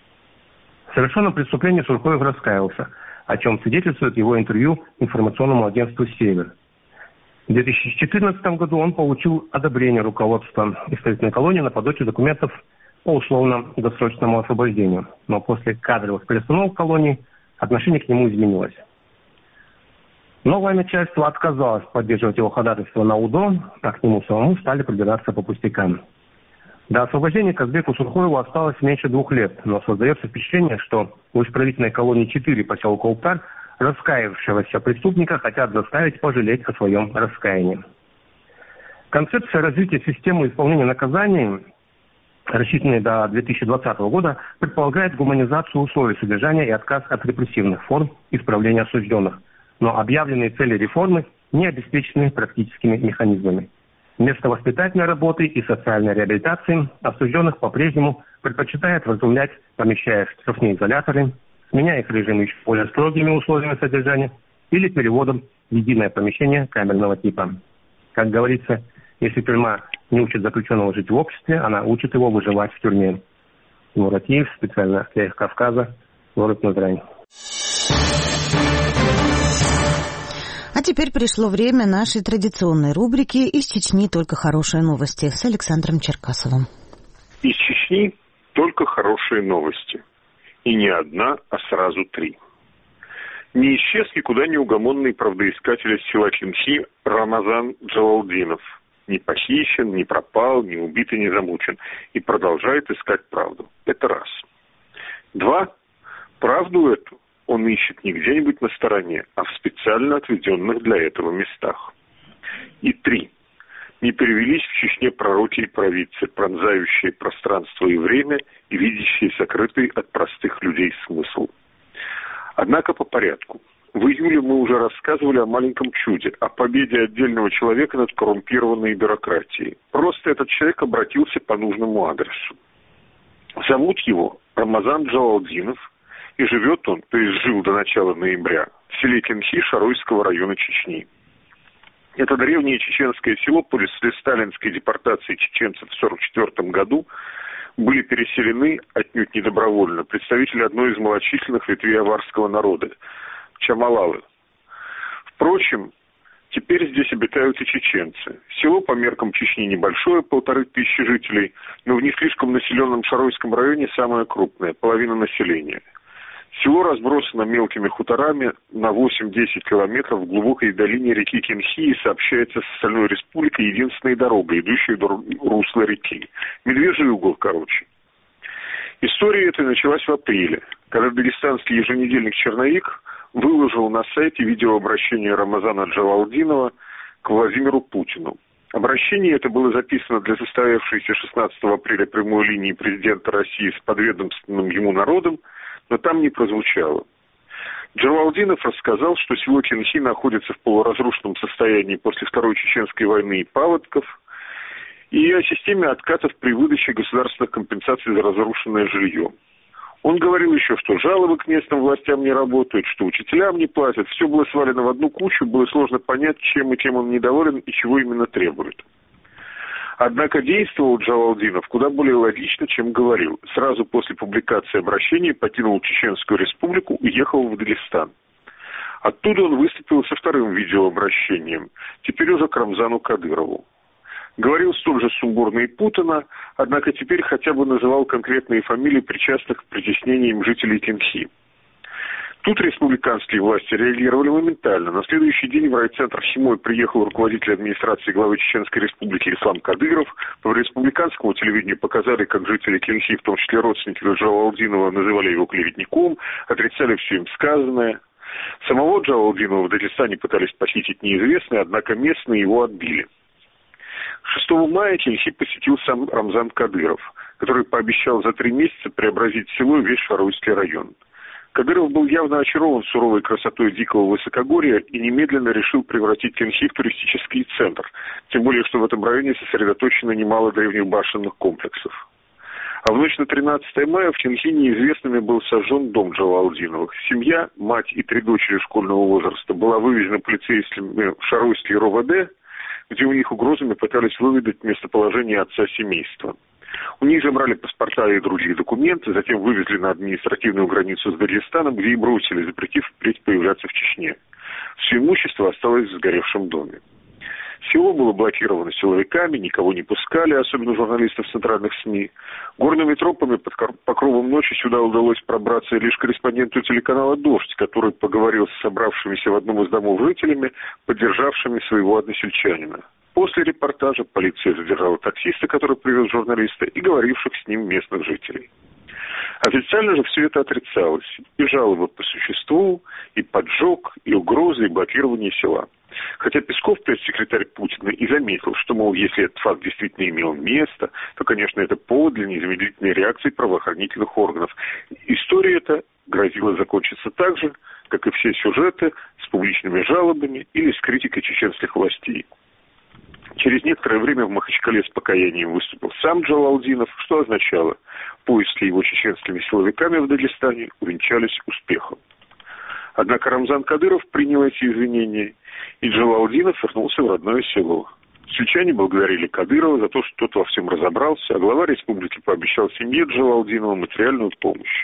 В совершенном преступлении Сурхоев раскаялся, о чем свидетельствует его интервью информационному агентству «Север». В 2014 году он получил одобрение руководства исправительной колонии на подачу документов по условно-досрочному освобождению. Но после кадровых перестановок в колонии отношение к нему изменилось. Новое начальство отказалось поддерживать его ходатайство на УДО, а к нему самому стали прибираться по пустякам. До освобождения Казбеку Сурхоеву осталось меньше 2 лет, но создается впечатление, что в исправительной колонии 4 поселка Уптар раскаявшегося преступника хотят заставить пожалеть о своем раскаянии. Концепция развития системы исполнения наказаний, рассчитанная до 2020 года, предполагает гуманизацию условий содержания и отказ от репрессивных форм исправления осужденных. Но объявленные цели реформы не обеспечены практическими механизмами. Вместо воспитательной работы и социальной реабилитации осужденных по-прежнему предпочитают вразумлять, помещая в штрафные изоляторы, сменяя их режим еще более строгими условиями содержания или переводом в единое помещение камерного типа. Как говорится, если тюрьма не учит заключенного жить в обществе, она учит его выживать в тюрьме. Тимур Атиев, специально для их Кавказа, город Назрань. А теперь пришло время нашей традиционной рубрики «Из Чечни только хорошие новости» с Александром Черкасовым. Из Чечни только хорошие новости. И не одна, а сразу 3. Не исчез никуда неугомонный правдоискатель из села Чимхи Рамазан Джалалдинов. Не похищен, не пропал, не убит и не замучен. И продолжает искать правду. Это раз. 2. Правду эту он ищет не где-нибудь на стороне, а в специально отведенных для этого местах. И 3. Не перевелись в Чечне пророки и провидцы, пронзающие пространство и время и видящие сокрытый от простых людей смысл. Однако по порядку. В июле мы уже рассказывали о маленьком чуде, о победе отдельного человека над коррумпированной бюрократией. Просто этот человек обратился по нужному адресу. Зовут его Рамазан Джалалдинов, и живет он, то есть жил до начала ноября, в селе Кенхи Шаройского района Чечни. Это древнее чеченское село после сталинской депортации чеченцев в 1944 году были переселены, отнюдь не добровольно, представители одной из малочисленных ветвей аварского народа – Чамалалы. Впрочем, теперь здесь обитают и чеченцы. Село по меркам Чечни небольшое, 1500 жителей, но в не слишком населенном Шаройском районе самое крупное, половина населения. Село разбросано мелкими хуторами на 8-10 километров в глубокой долине реки Кенхи и сообщается с остальной республикой единственной дорогой, идущей до русла реки. Медвежий угол, короче. История эта началась в апреле, когда дагестанский еженедельник «Черновик» выложил на сайте видеообращение Рамазана Джалалдинова к Владимиру Путину. Обращение это было записано для состоявшейся 16 апреля прямой линии президента России с подведомственным ему народом, но там не прозвучало. Джалалдинов рассказал, что село Кенхи находится в полуразрушенном состоянии после Второй Чеченской войны и паводков, и о системе откатов при выдаче государственных компенсаций за разрушенное жилье. Он говорил еще, что жалобы к местным властям не работают, что учителям не платят. Все было свалено в одну кучу, было сложно понять, чем и кем он недоволен и чего именно требует. Однако действовал Джалалдинов куда более логично, чем говорил. Сразу после публикации обращения покинул Чеченскую республику и уехал в Дагестан. Оттуда он выступил со вторым видеообращением, теперь уже к Рамзану Кадырову. Говорил столь же сумбурно и путано, однако теперь хотя бы называл конкретные фамилии причастных к притеснениям жителей Кенхи. Тут республиканские власти реагировали моментально. На следующий день в райцентр Химой приехал руководитель администрации главы Чеченской республики Ислам Кадыров. По республиканскому телевидению показали, как жители Кенхи, в том числе родственники Джалалдинова, называли его клеветником, отрицали все им сказанное. Самого Джалалдинова в Дагестане пытались похитить неизвестные, однако местные его отбили. 6 мая Кенхи посетил сам Рамзан Кадыров, который пообещал за 3 месяца преобразить село и весь Шаройский район. Кадыров был явно очарован суровой красотой дикого высокогорья и немедленно решил превратить Кенхи в туристический центр, тем более, что в этом районе сосредоточено немало древних башенных комплексов. А в ночь на 13 мая в Кенхи неизвестными был сожжен дом Джалалдиновых. Семья, мать и 3 дочери школьного возраста была вывезена полицейскими в Шаройский РОВД, где у них угрозами пытались выведать местоположение отца семейства. У них забрали паспорта и другие документы, затем вывезли на административную границу с Дагестаном, где и бросили, запретив впредь появляться в Чечне. Все имущество осталось в сгоревшем доме. Село было блокировано силовиками, никого не пускали, особенно журналистов центральных СМИ. Горными тропами под покровом ночи сюда удалось пробраться лишь корреспонденту телеканала «Дождь», который поговорил с собравшимися в одном из домов жителями, поддержавшими своего односельчанина. После репортажа полиция задержала таксиста, который привез журналиста, и говоривших с ним местных жителей. Официально же все это отрицалось. И жалобы по существу, и поджог, и угрозы, и блокирование села. Хотя Песков, пресс-секретарь Путина, и заметил, что, мол, если этот факт действительно имел место, то, конечно, это повод для незамедлительной реакции правоохранительных органов. История эта грозила закончиться так же, как и все сюжеты с публичными жалобами или с критикой чеченских властей. Через некоторое время в Махачкале с покаянием выступил сам Джалалдинов, что означало, поиски его чеченскими силовиками в Дагестане увенчались успехом. Однако Рамзан Кадыров принял эти извинения, и Джалалдинов вернулся в родное село. Сельчане благодарили Кадырова за то, что тот во всем разобрался, а глава республики пообещал семье Джалалдинова материальную помощь.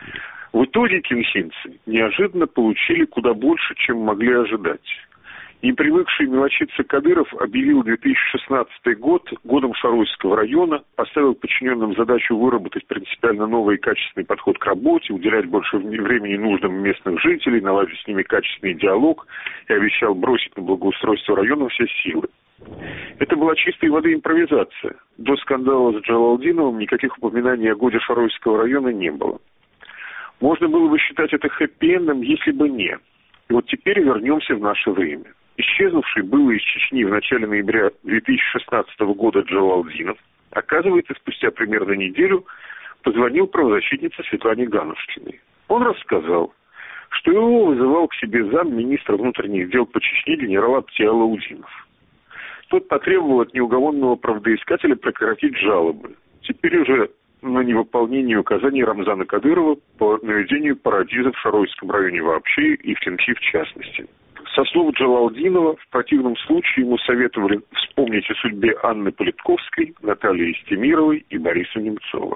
В итоге кенхинцы неожиданно получили куда больше, чем могли ожидать. Непривыкший мелочиться Кадыров объявил 2016 год годом Шаройского района, поставил подчиненным задачу выработать принципиально новый и качественный подход к работе, уделять больше времени нуждам местных жителей, наладить с ними качественный диалог и обещал бросить на благоустройство района все силы. Это была чистой воды импровизация. До скандала с Джалалдиновым никаких упоминаний о годе Шаройского района не было. Можно было бы считать это хэппи-эндом, если бы не. И вот теперь вернемся в наше время. Исчезнувший был из Чечни в начале ноября 2016 года Джалалдинов, оказывается, спустя примерно неделю позвонил правозащитнице Светлане Ганушкиной. Он рассказал, что его вызывал к себе замминистра внутренних дел по Чечне генерал Абтиалаудинов. Тот потребовал от неугомонного правдоискателя прекратить жалобы. Теперь уже на невыполнение указаний Рамзана Кадырова по наведению парадиза в Шаройском районе вообще и в Тенхи в частности. Со слов Джалалдинова, в противном случае ему советовали вспомнить о судьбе Анны Политковской, Натальи Истемировой и Бориса Немцова.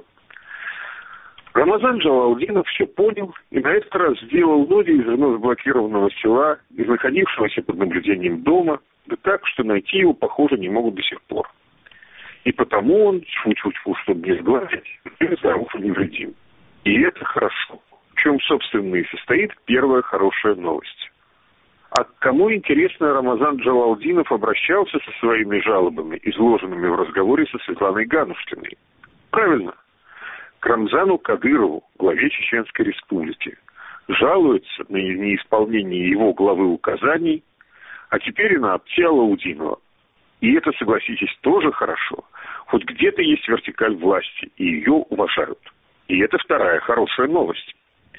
Рамазан Джалалдинов все понял и на этот раз сделал ноги из вновь блокированного села, из находившегося под наблюдением дома, да так, что найти его, похоже, не могут до сих пор. И потому он, тьфу-тьфу-тьфу, чтобы не сглазить, здоров и невредим. И это хорошо. В чем, собственно, и состоит первая хорошая новость. А к кому, интересно, Рамазан Джалалдинов обращался со своими жалобами, изложенными в разговоре со Светланой Ганушкиной? Правильно. К Рамзану Кадырову, главе Чеченской Республики. Жалуется на неисполнение его главы указаний, а теперь и на Апти Алаудинова. И это, согласитесь, тоже хорошо. Хоть где-то есть вертикаль власти, и ее уважают. И это вторая хорошая новость.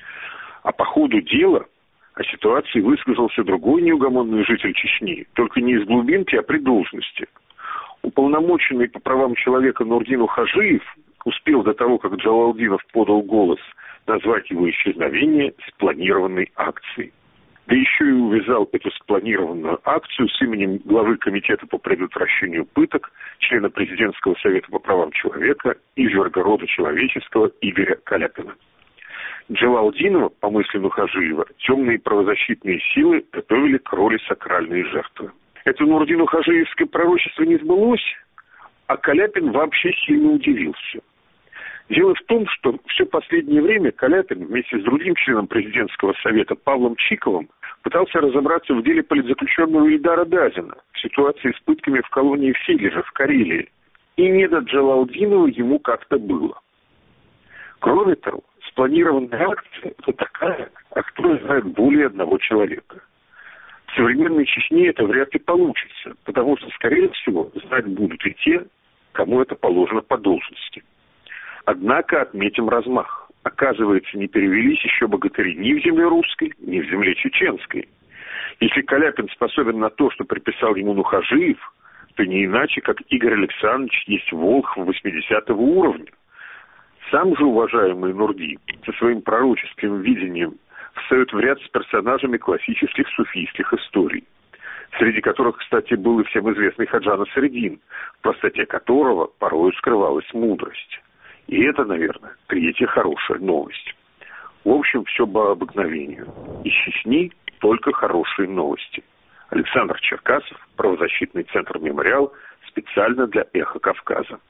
А по ходу дела о ситуации высказался другой неугомонный житель Чечни, только не из глубинки, а при должности. Уполномоченный по правам человека Нурдин Ухажиев успел до того, как Джалалдинов подал голос, назвать его исчезновение спланированной акцией. Да еще и увязал эту спланированную акцию с именем главы Комитета по предотвращению пыток, члена Президентского совета по правам человека, изверга рода человеческого Игоря Каляпина. Джалалдинова, по мысли Нухажиева, темные правозащитные силы готовили к роли сакральной жертвы. Это Нурдину Хажиевское пророчество не сбылось, а Каляпин вообще сильно удивился. Дело в том, что все последнее время Каляпин вместе с другим членом президентского совета Павлом Чиковым пытался разобраться в деле политзаключенного Ильдара Дазина в ситуации с пытками в колонии в Сележе, в Карелии. И не до Джалалдинова ему как-то было. Кроме того, спланированная акция – это такая, о которой знает более одного человека. В современной Чечне это вряд ли получится, потому что, скорее всего, знать будут и те, кому это положено по должности. Однако отметим размах. Оказывается, не перевелись еще богатыри ни в земле русской, ни в земле чеченской. Если Каляпин способен на то, что приписал ему Нухажиев, то не иначе, как Игорь Александрович есть Волхв 80-го уровня. Сам же уважаемый Нурди со своим пророческим видением встает в ряд с персонажами классических суфийских историй, среди которых, кстати, был и всем известный Хаджа Насреддин, в простоте которого порою скрывалась мудрость. И это, наверное, третья хорошая новость. В общем, все по обыкновению. Из Чечни только хорошие новости. Александр Черкасов, правозащитный центр «Мемориал», специально для «Эхо Кавказа».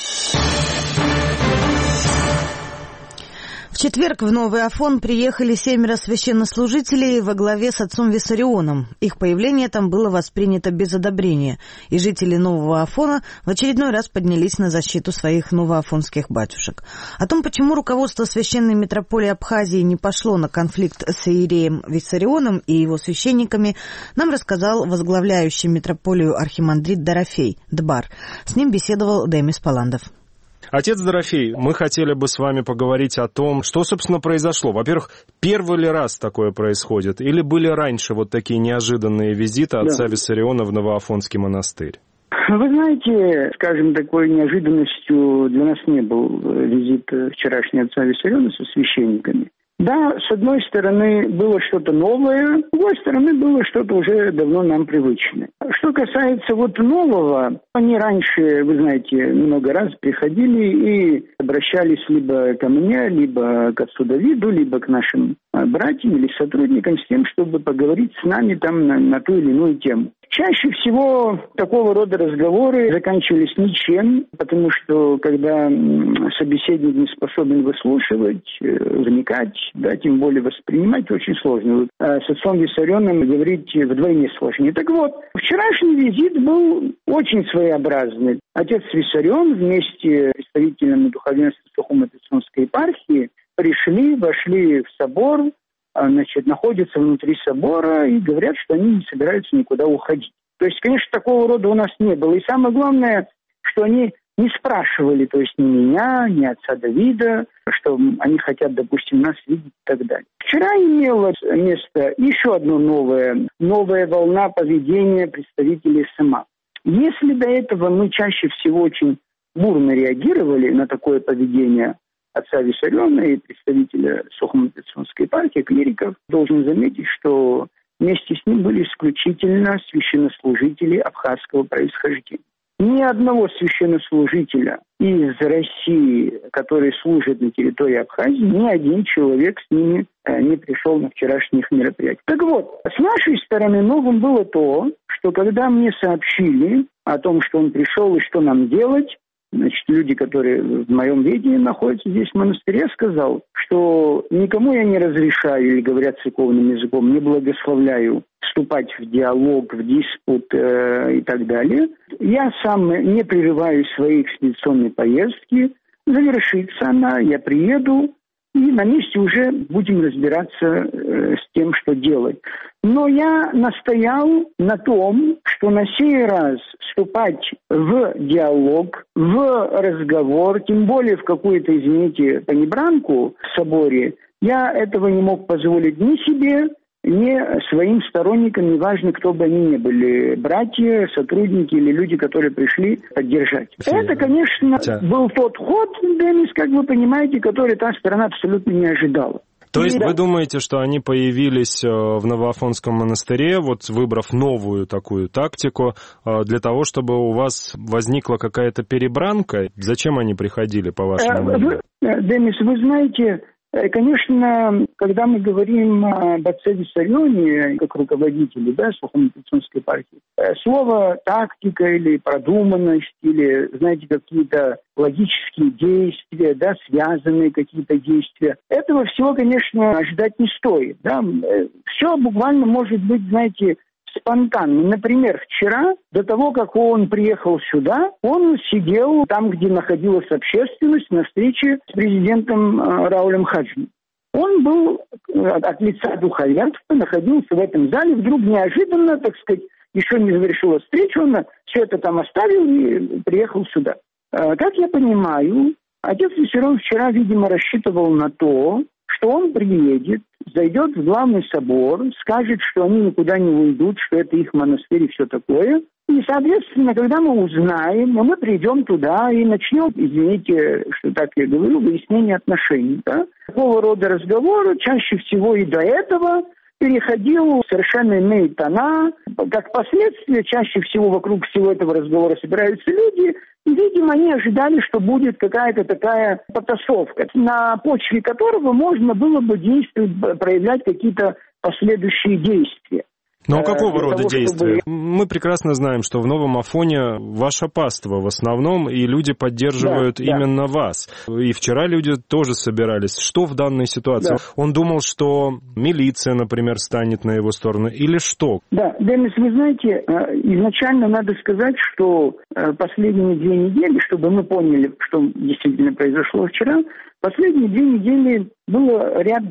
В четверг в Новый Афон приехали 7 священнослужителей во главе с отцом Виссарионом. Их появление там было воспринято без одобрения, и жители Нового Афона в очередной раз поднялись на защиту своих новоафонских батюшек. О том, почему руководство священной митрополии Абхазии не пошло на конфликт с иереем Виссарионом и его священниками, нам рассказал возглавляющий митрополию архимандрит Дорофей Дбар. С ним беседовал Демис Паландов. Отец Дорофей, мы хотели бы с вами поговорить о том, что, собственно, произошло. Во-первых, первый ли раз такое происходит? Или были раньше вот такие неожиданные визиты отца Виссариона в Новоафонский монастырь? Вы знаете, скажем, такой неожиданностью для нас не был визит вчерашнего отца Виссариона со священниками. Да, с одной стороны, было что-то новое, с другой стороны, было что-то уже давно нам привычное. Что касается вот нового, они раньше, вы знаете, много раз приходили и обращались либо ко мне, либо к отцу Давиду, либо к нашим братьям или сотрудникам с тем, чтобы поговорить с нами там на ту или иную тему. Чаще всего такого рода разговоры заканчивались ничем, потому что когда собеседник не способен выслушивать, вникать, да, тем более воспринимать, очень сложно. А с отцом Виссарионом говорить вдвойне сложнее. Так вот, вчерашний визит был очень своеобразный. Отец Виссарион вместе с представителями духовенства Сухумо-Пицунской епархии вошли в собор, находятся внутри собора и говорят, что они не собираются никуда уходить. То есть, конечно, такого рода у нас не было. И самое главное, что они не спрашивали, то есть ни меня, ни отца Давида, что они хотят, допустим, нас видеть и так далее. Вчера имела место еще одна новая волна поведения представителей СМА. Если до этого мы чаще всего очень бурно реагировали на такое поведение отца Виссариона и представителя Сухумно-Пицунской партии, клириков. Должен заметить, что вместе с ним были исключительно священнослужители абхазского происхождения. Ни одного священнослужителя из России, который служит на территории Абхазии, ни один человек с ними не пришел на вчерашних мероприятиях. Так вот, с нашей стороны новым было то, что когда мне сообщили о том, что он пришел и что нам делать, значит, люди, которые в моем ведении находятся здесь в монастыре, я сказал, что никому я не разрешаю, или говоря церковным языком, не благословляю вступать в диалог, в диспут и так далее. Я сам не прерываю свои экспедиционные поездки. Завершится она, я приеду, и на месте уже будем разбираться с тем, что делать. Но я настоял на том, что на сей раз вступать в диалог, в разговор, тем более в какую-то, извините, панибранку в соборе, я этого не мог позволить ни себе, ни своим сторонникам, неважно, кто бы они ни были, братья, сотрудники или люди, которые пришли поддержать. Это, конечно, был тот ход, Денис, как вы понимаете, который та сторона абсолютно не ожидала. То есть вы думаете, что они появились в Новоафонском монастыре, вот выбрав новую такую тактику, для того, чтобы у вас возникла какая-то перебранка? Зачем они приходили, по вашему мнению? Денис, вы знаете, конечно, когда мы говорим об отце Виссарионе, как руководителе, да, Сухумно-Пицунской партии, слово «тактика» или «продуманность», или, знаете, какие-то логические действия, да, связанные какие-то действия, этого всего, конечно, ожидать не стоит. Да. Все буквально может быть, знаете, спонтанно. Например, вчера, до того, как он приехал сюда, он сидел там, где находилась общественность, на встрече с президентом Раулем Хаджем. Он был от лица духовенства, находился в этом зале, вдруг неожиданно, так сказать, еще не завершилась встреча, он все это там оставил и приехал сюда. Как я понимаю, отец Виссарион вчера, видимо, рассчитывал на то, что он приедет, зайдет в главный собор, скажет, что они никуда не уйдут, что это их монастырь и все такое. И, соответственно, когда мы узнаем, мы придем туда и начнем, извините, что так я говорю, выяснение отношений. Да? Такого рода разговоры чаще всего и до этого переходил в совершенно иные тона. Как последствие, чаще всего вокруг всего этого разговора собираются люди, и, видимо, они ожидали, что будет какая-то такая потасовка, на почве которого можно было бы действовать, проявлять какие-то последующие действия. Но какого рода действия? Мы прекрасно знаем, что в Новом Афоне ваше паство в основном, и люди поддерживают именно вас. И вчера люди тоже собирались. Что в данной ситуации? Да. Он думал, что милиция, например, станет на его сторону, или что? Да, Денис, вы знаете, изначально надо сказать, что последние 2 недели, чтобы мы поняли, что действительно произошло вчера, последние 2 недели было ряд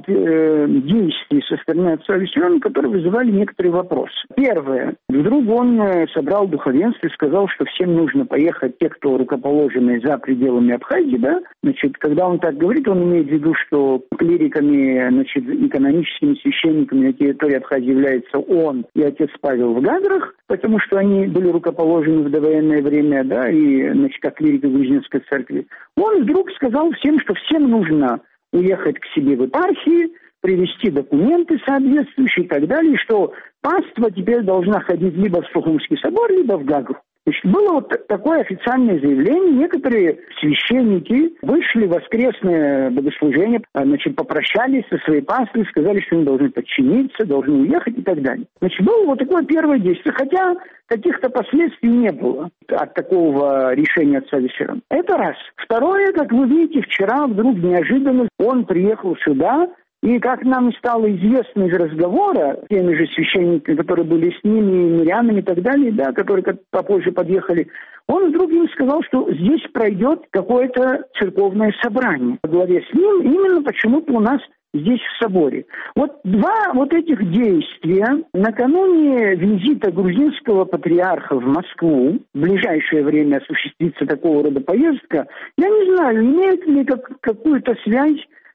действий со стороны отца Виссариона, которые вызывали некоторые вопросы. Первое. Вдруг он собрал духовенство и сказал, что всем нужно поехать, те, кто рукоположены за пределами Абхазии, да? Значит, когда он так говорит, он имеет в виду, что клириками, значит, и каноническими священниками на территории Абхазии являются он и отец Павел в Гадрах, потому что они были рукоположены в довоенное время, да, и, значит, как клирики Грузинской церкви. Он вдруг сказал всем, что всем нужно уехать к себе в епархии, привезти документы соответствующие и так далее, что паства теперь должна ходить либо в Сухумский собор, либо в Гагру. Значит, было вот такое официальное заявление. Некоторые священники вышли в воскресное богослужение, значит, попрощались со своей паствой, сказали, что они должны подчиниться, должны уехать и так далее. Значит, было вот такое первое действие, хотя каких-то последствий не было от такого решения отца Виссариона. Это раз. Второе, как вы видите, вчера вдруг неожиданно он приехал сюда, и, как нам стало известно из разговора, теми же священниками, которые были с ними, мирянами и так далее, да, которые попозже подъехали, он вдруг им сказал, что здесь пройдет какое-то церковное собрание во главе с ним, именно почему-то у нас здесь в соборе. Вот 2 вот этих действия накануне визита грузинского патриарха в Москву, в ближайшее время осуществится такого рода поездка, я не знаю, имеет ли какую-то связь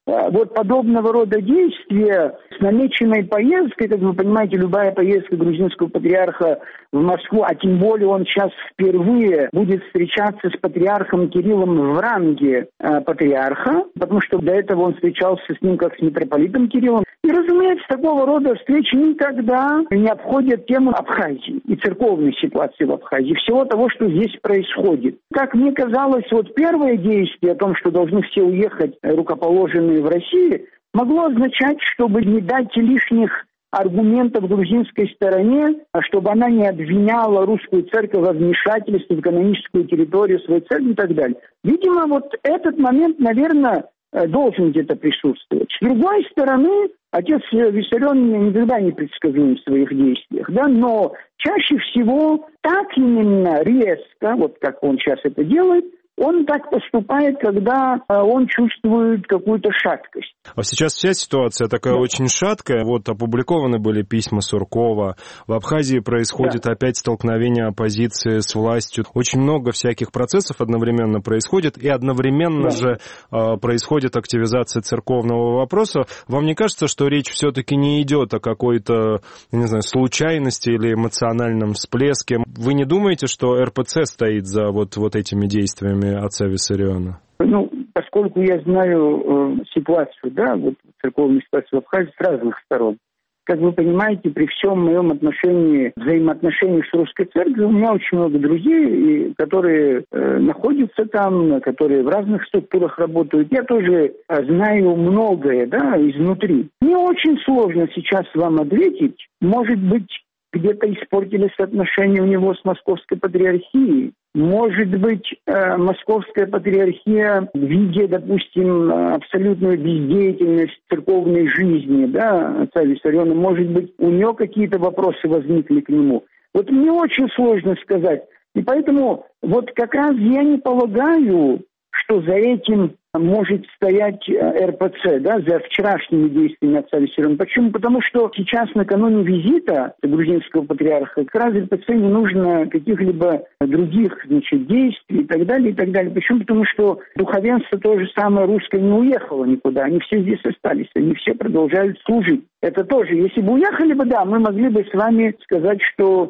вот подобного рода действия с намеченной поездкой, как вы понимаете, любая поездка грузинского патриарха в Москву, а тем более он сейчас впервые будет встречаться с патриархом Кириллом в ранге патриарха, потому что до этого он встречался с ним как с митрополитом Кириллом. И, разумеется, такого рода встречи никогда не обходят тему Абхазии и церковной ситуации в Абхазии, всего того, что здесь происходит. Как мне казалось, вот первое действие о том, что должны все уехать рукоположенные в России, могло означать, чтобы не дать лишних аргументов грузинской стороне, чтобы она не обвиняла русскую церковь во вмешательстве в каноническую территорию своей церкви и так далее. Видимо, вот этот момент, наверное, должен где-то присутствовать. С другой стороны, отец Виссарион никогда не предсказуем в своих действиях, да, но чаще всего так именно резко, вот как он сейчас это делает, он так поступает, когда он чувствует какую-то шаткость. А сейчас вся ситуация такая очень шаткая. Вот опубликованы были письма Суркова. В Абхазии происходит опять столкновение оппозиции с властью. Очень много всяких процессов одновременно происходит, и одновременно же происходит активизация церковного вопроса. Вам не кажется, что речь все-таки не идет о какой-то, не знаю, случайности или эмоциональном всплеске? Вы не думаете, что РПЦ стоит за вот этими действиями отца Виссариона? Ну, поскольку я знаю ситуацию, да, вот церковную ситуацию в Абхазии с разных сторон, как вы понимаете, при всем моем взаимоотношениях с русской церковью, у меня очень много друзей, которые находятся там, которые в разных структурах работают. Я тоже знаю многое, да, изнутри. Мне очень сложно сейчас вам ответить. Может быть, где-то испортились отношения у него с Московской патриархией. Может быть, Московская патриархия, видя, допустим, абсолютную бездеятельность церковной жизни, да, отца Виссариона, может быть, у него какие-то вопросы возникли к нему. Вот мне очень сложно сказать. И поэтому вот как раз я не полагаю, что за этим может стоять РПЦ, да, за вчерашними действиями отца Виссариона. Почему? Потому что сейчас, накануне визита грузинского патриарха, как раз РПЦ не нужно каких-либо других, значит, действий и так далее, и так далее. Почему? Потому что духовенство то же самое русское не уехало никуда, они все здесь остались, они все продолжают служить. Это тоже, если бы уехали бы, да, мы могли бы с вами сказать, что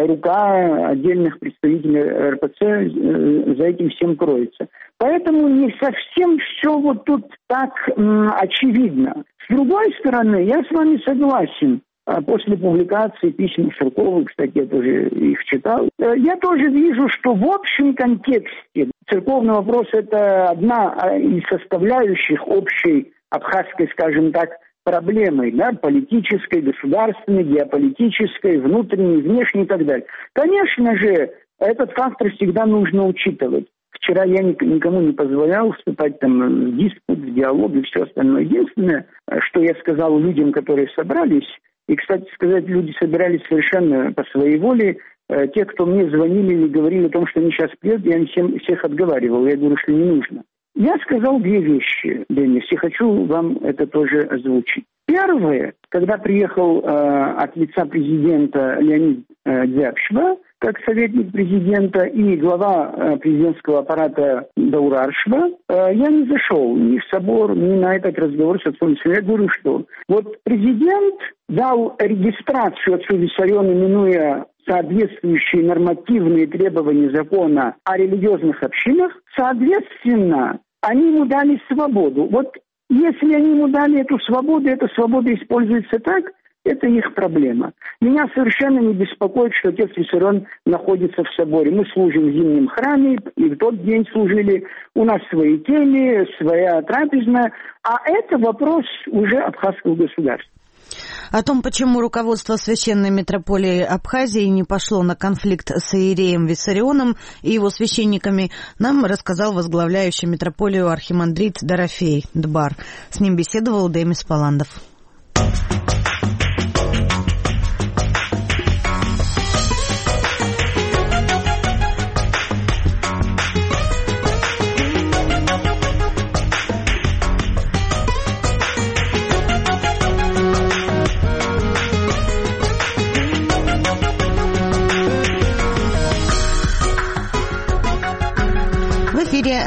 рука отдельных представителей РПЦ за этим всем кроется. Поэтому не совсем все вот тут так очевидно. С другой стороны, я с вами согласен. После публикации писем Суркова, кстати, я тоже их читал, я тоже вижу, что в общем контексте церковный вопрос – это одна из составляющих общей абхазской, скажем так, проблемой, да, политической, государственной, геополитической, внутренней, внешней и так далее. Конечно же, этот фактор всегда нужно учитывать. Вчера я никому не позволял вступать там в диспут, в диалог и все остальное. Единственное, что я сказал людям, которые собрались, и, кстати сказать, люди собирались совершенно по своей воле. Те, кто мне звонили или говорили о том, что они сейчас приедут, я всех отговаривал. Я говорю, что не нужно. Я сказал две вещи, Денис, и хочу вам это тоже озвучить. Первое, когда приехал от лица президента Леонид Дзябшва, как советник президента, и глава президентского аппарата Даур Аршва, я не зашел ни в собор, ни на этот разговор с отцом Виссарионом. Я говорю, что вот президент дал регистрацию отцу Виссариону, минуя соответствующие нормативные требования закона о религиозных общинах, соответственно, они ему дали свободу. Вот если они ему дали эту свободу, эта свобода используется так, это их проблема. Меня совершенно не беспокоит, что отец Виссарион находится в соборе. Мы служим в зимнем храме, и в тот день служили. У нас свои кельи, своя трапезная. А это вопрос уже абхазского государства. О том, почему руководство Священной Митрополии Абхазии не пошло на конфликт с иереем Виссарионом и его священниками, нам рассказал возглавляющий митрополию архимандрит Дорофей Дбар. С ним беседовал Демис Паландов.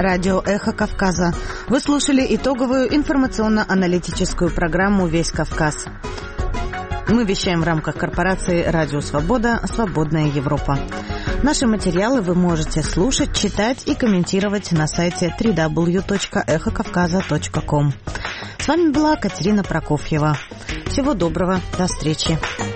радио «Эхо Кавказа». Вы слушали итоговую информационно-аналитическую программу «Весь Кавказ». Мы вещаем в рамках корпорации «Радио Свобода. Свободная Европа». Наши материалы вы можете слушать, читать и комментировать на сайте www.эхокавказа.ком. С вами была Катерина Прокофьева. Всего доброго, до встречи.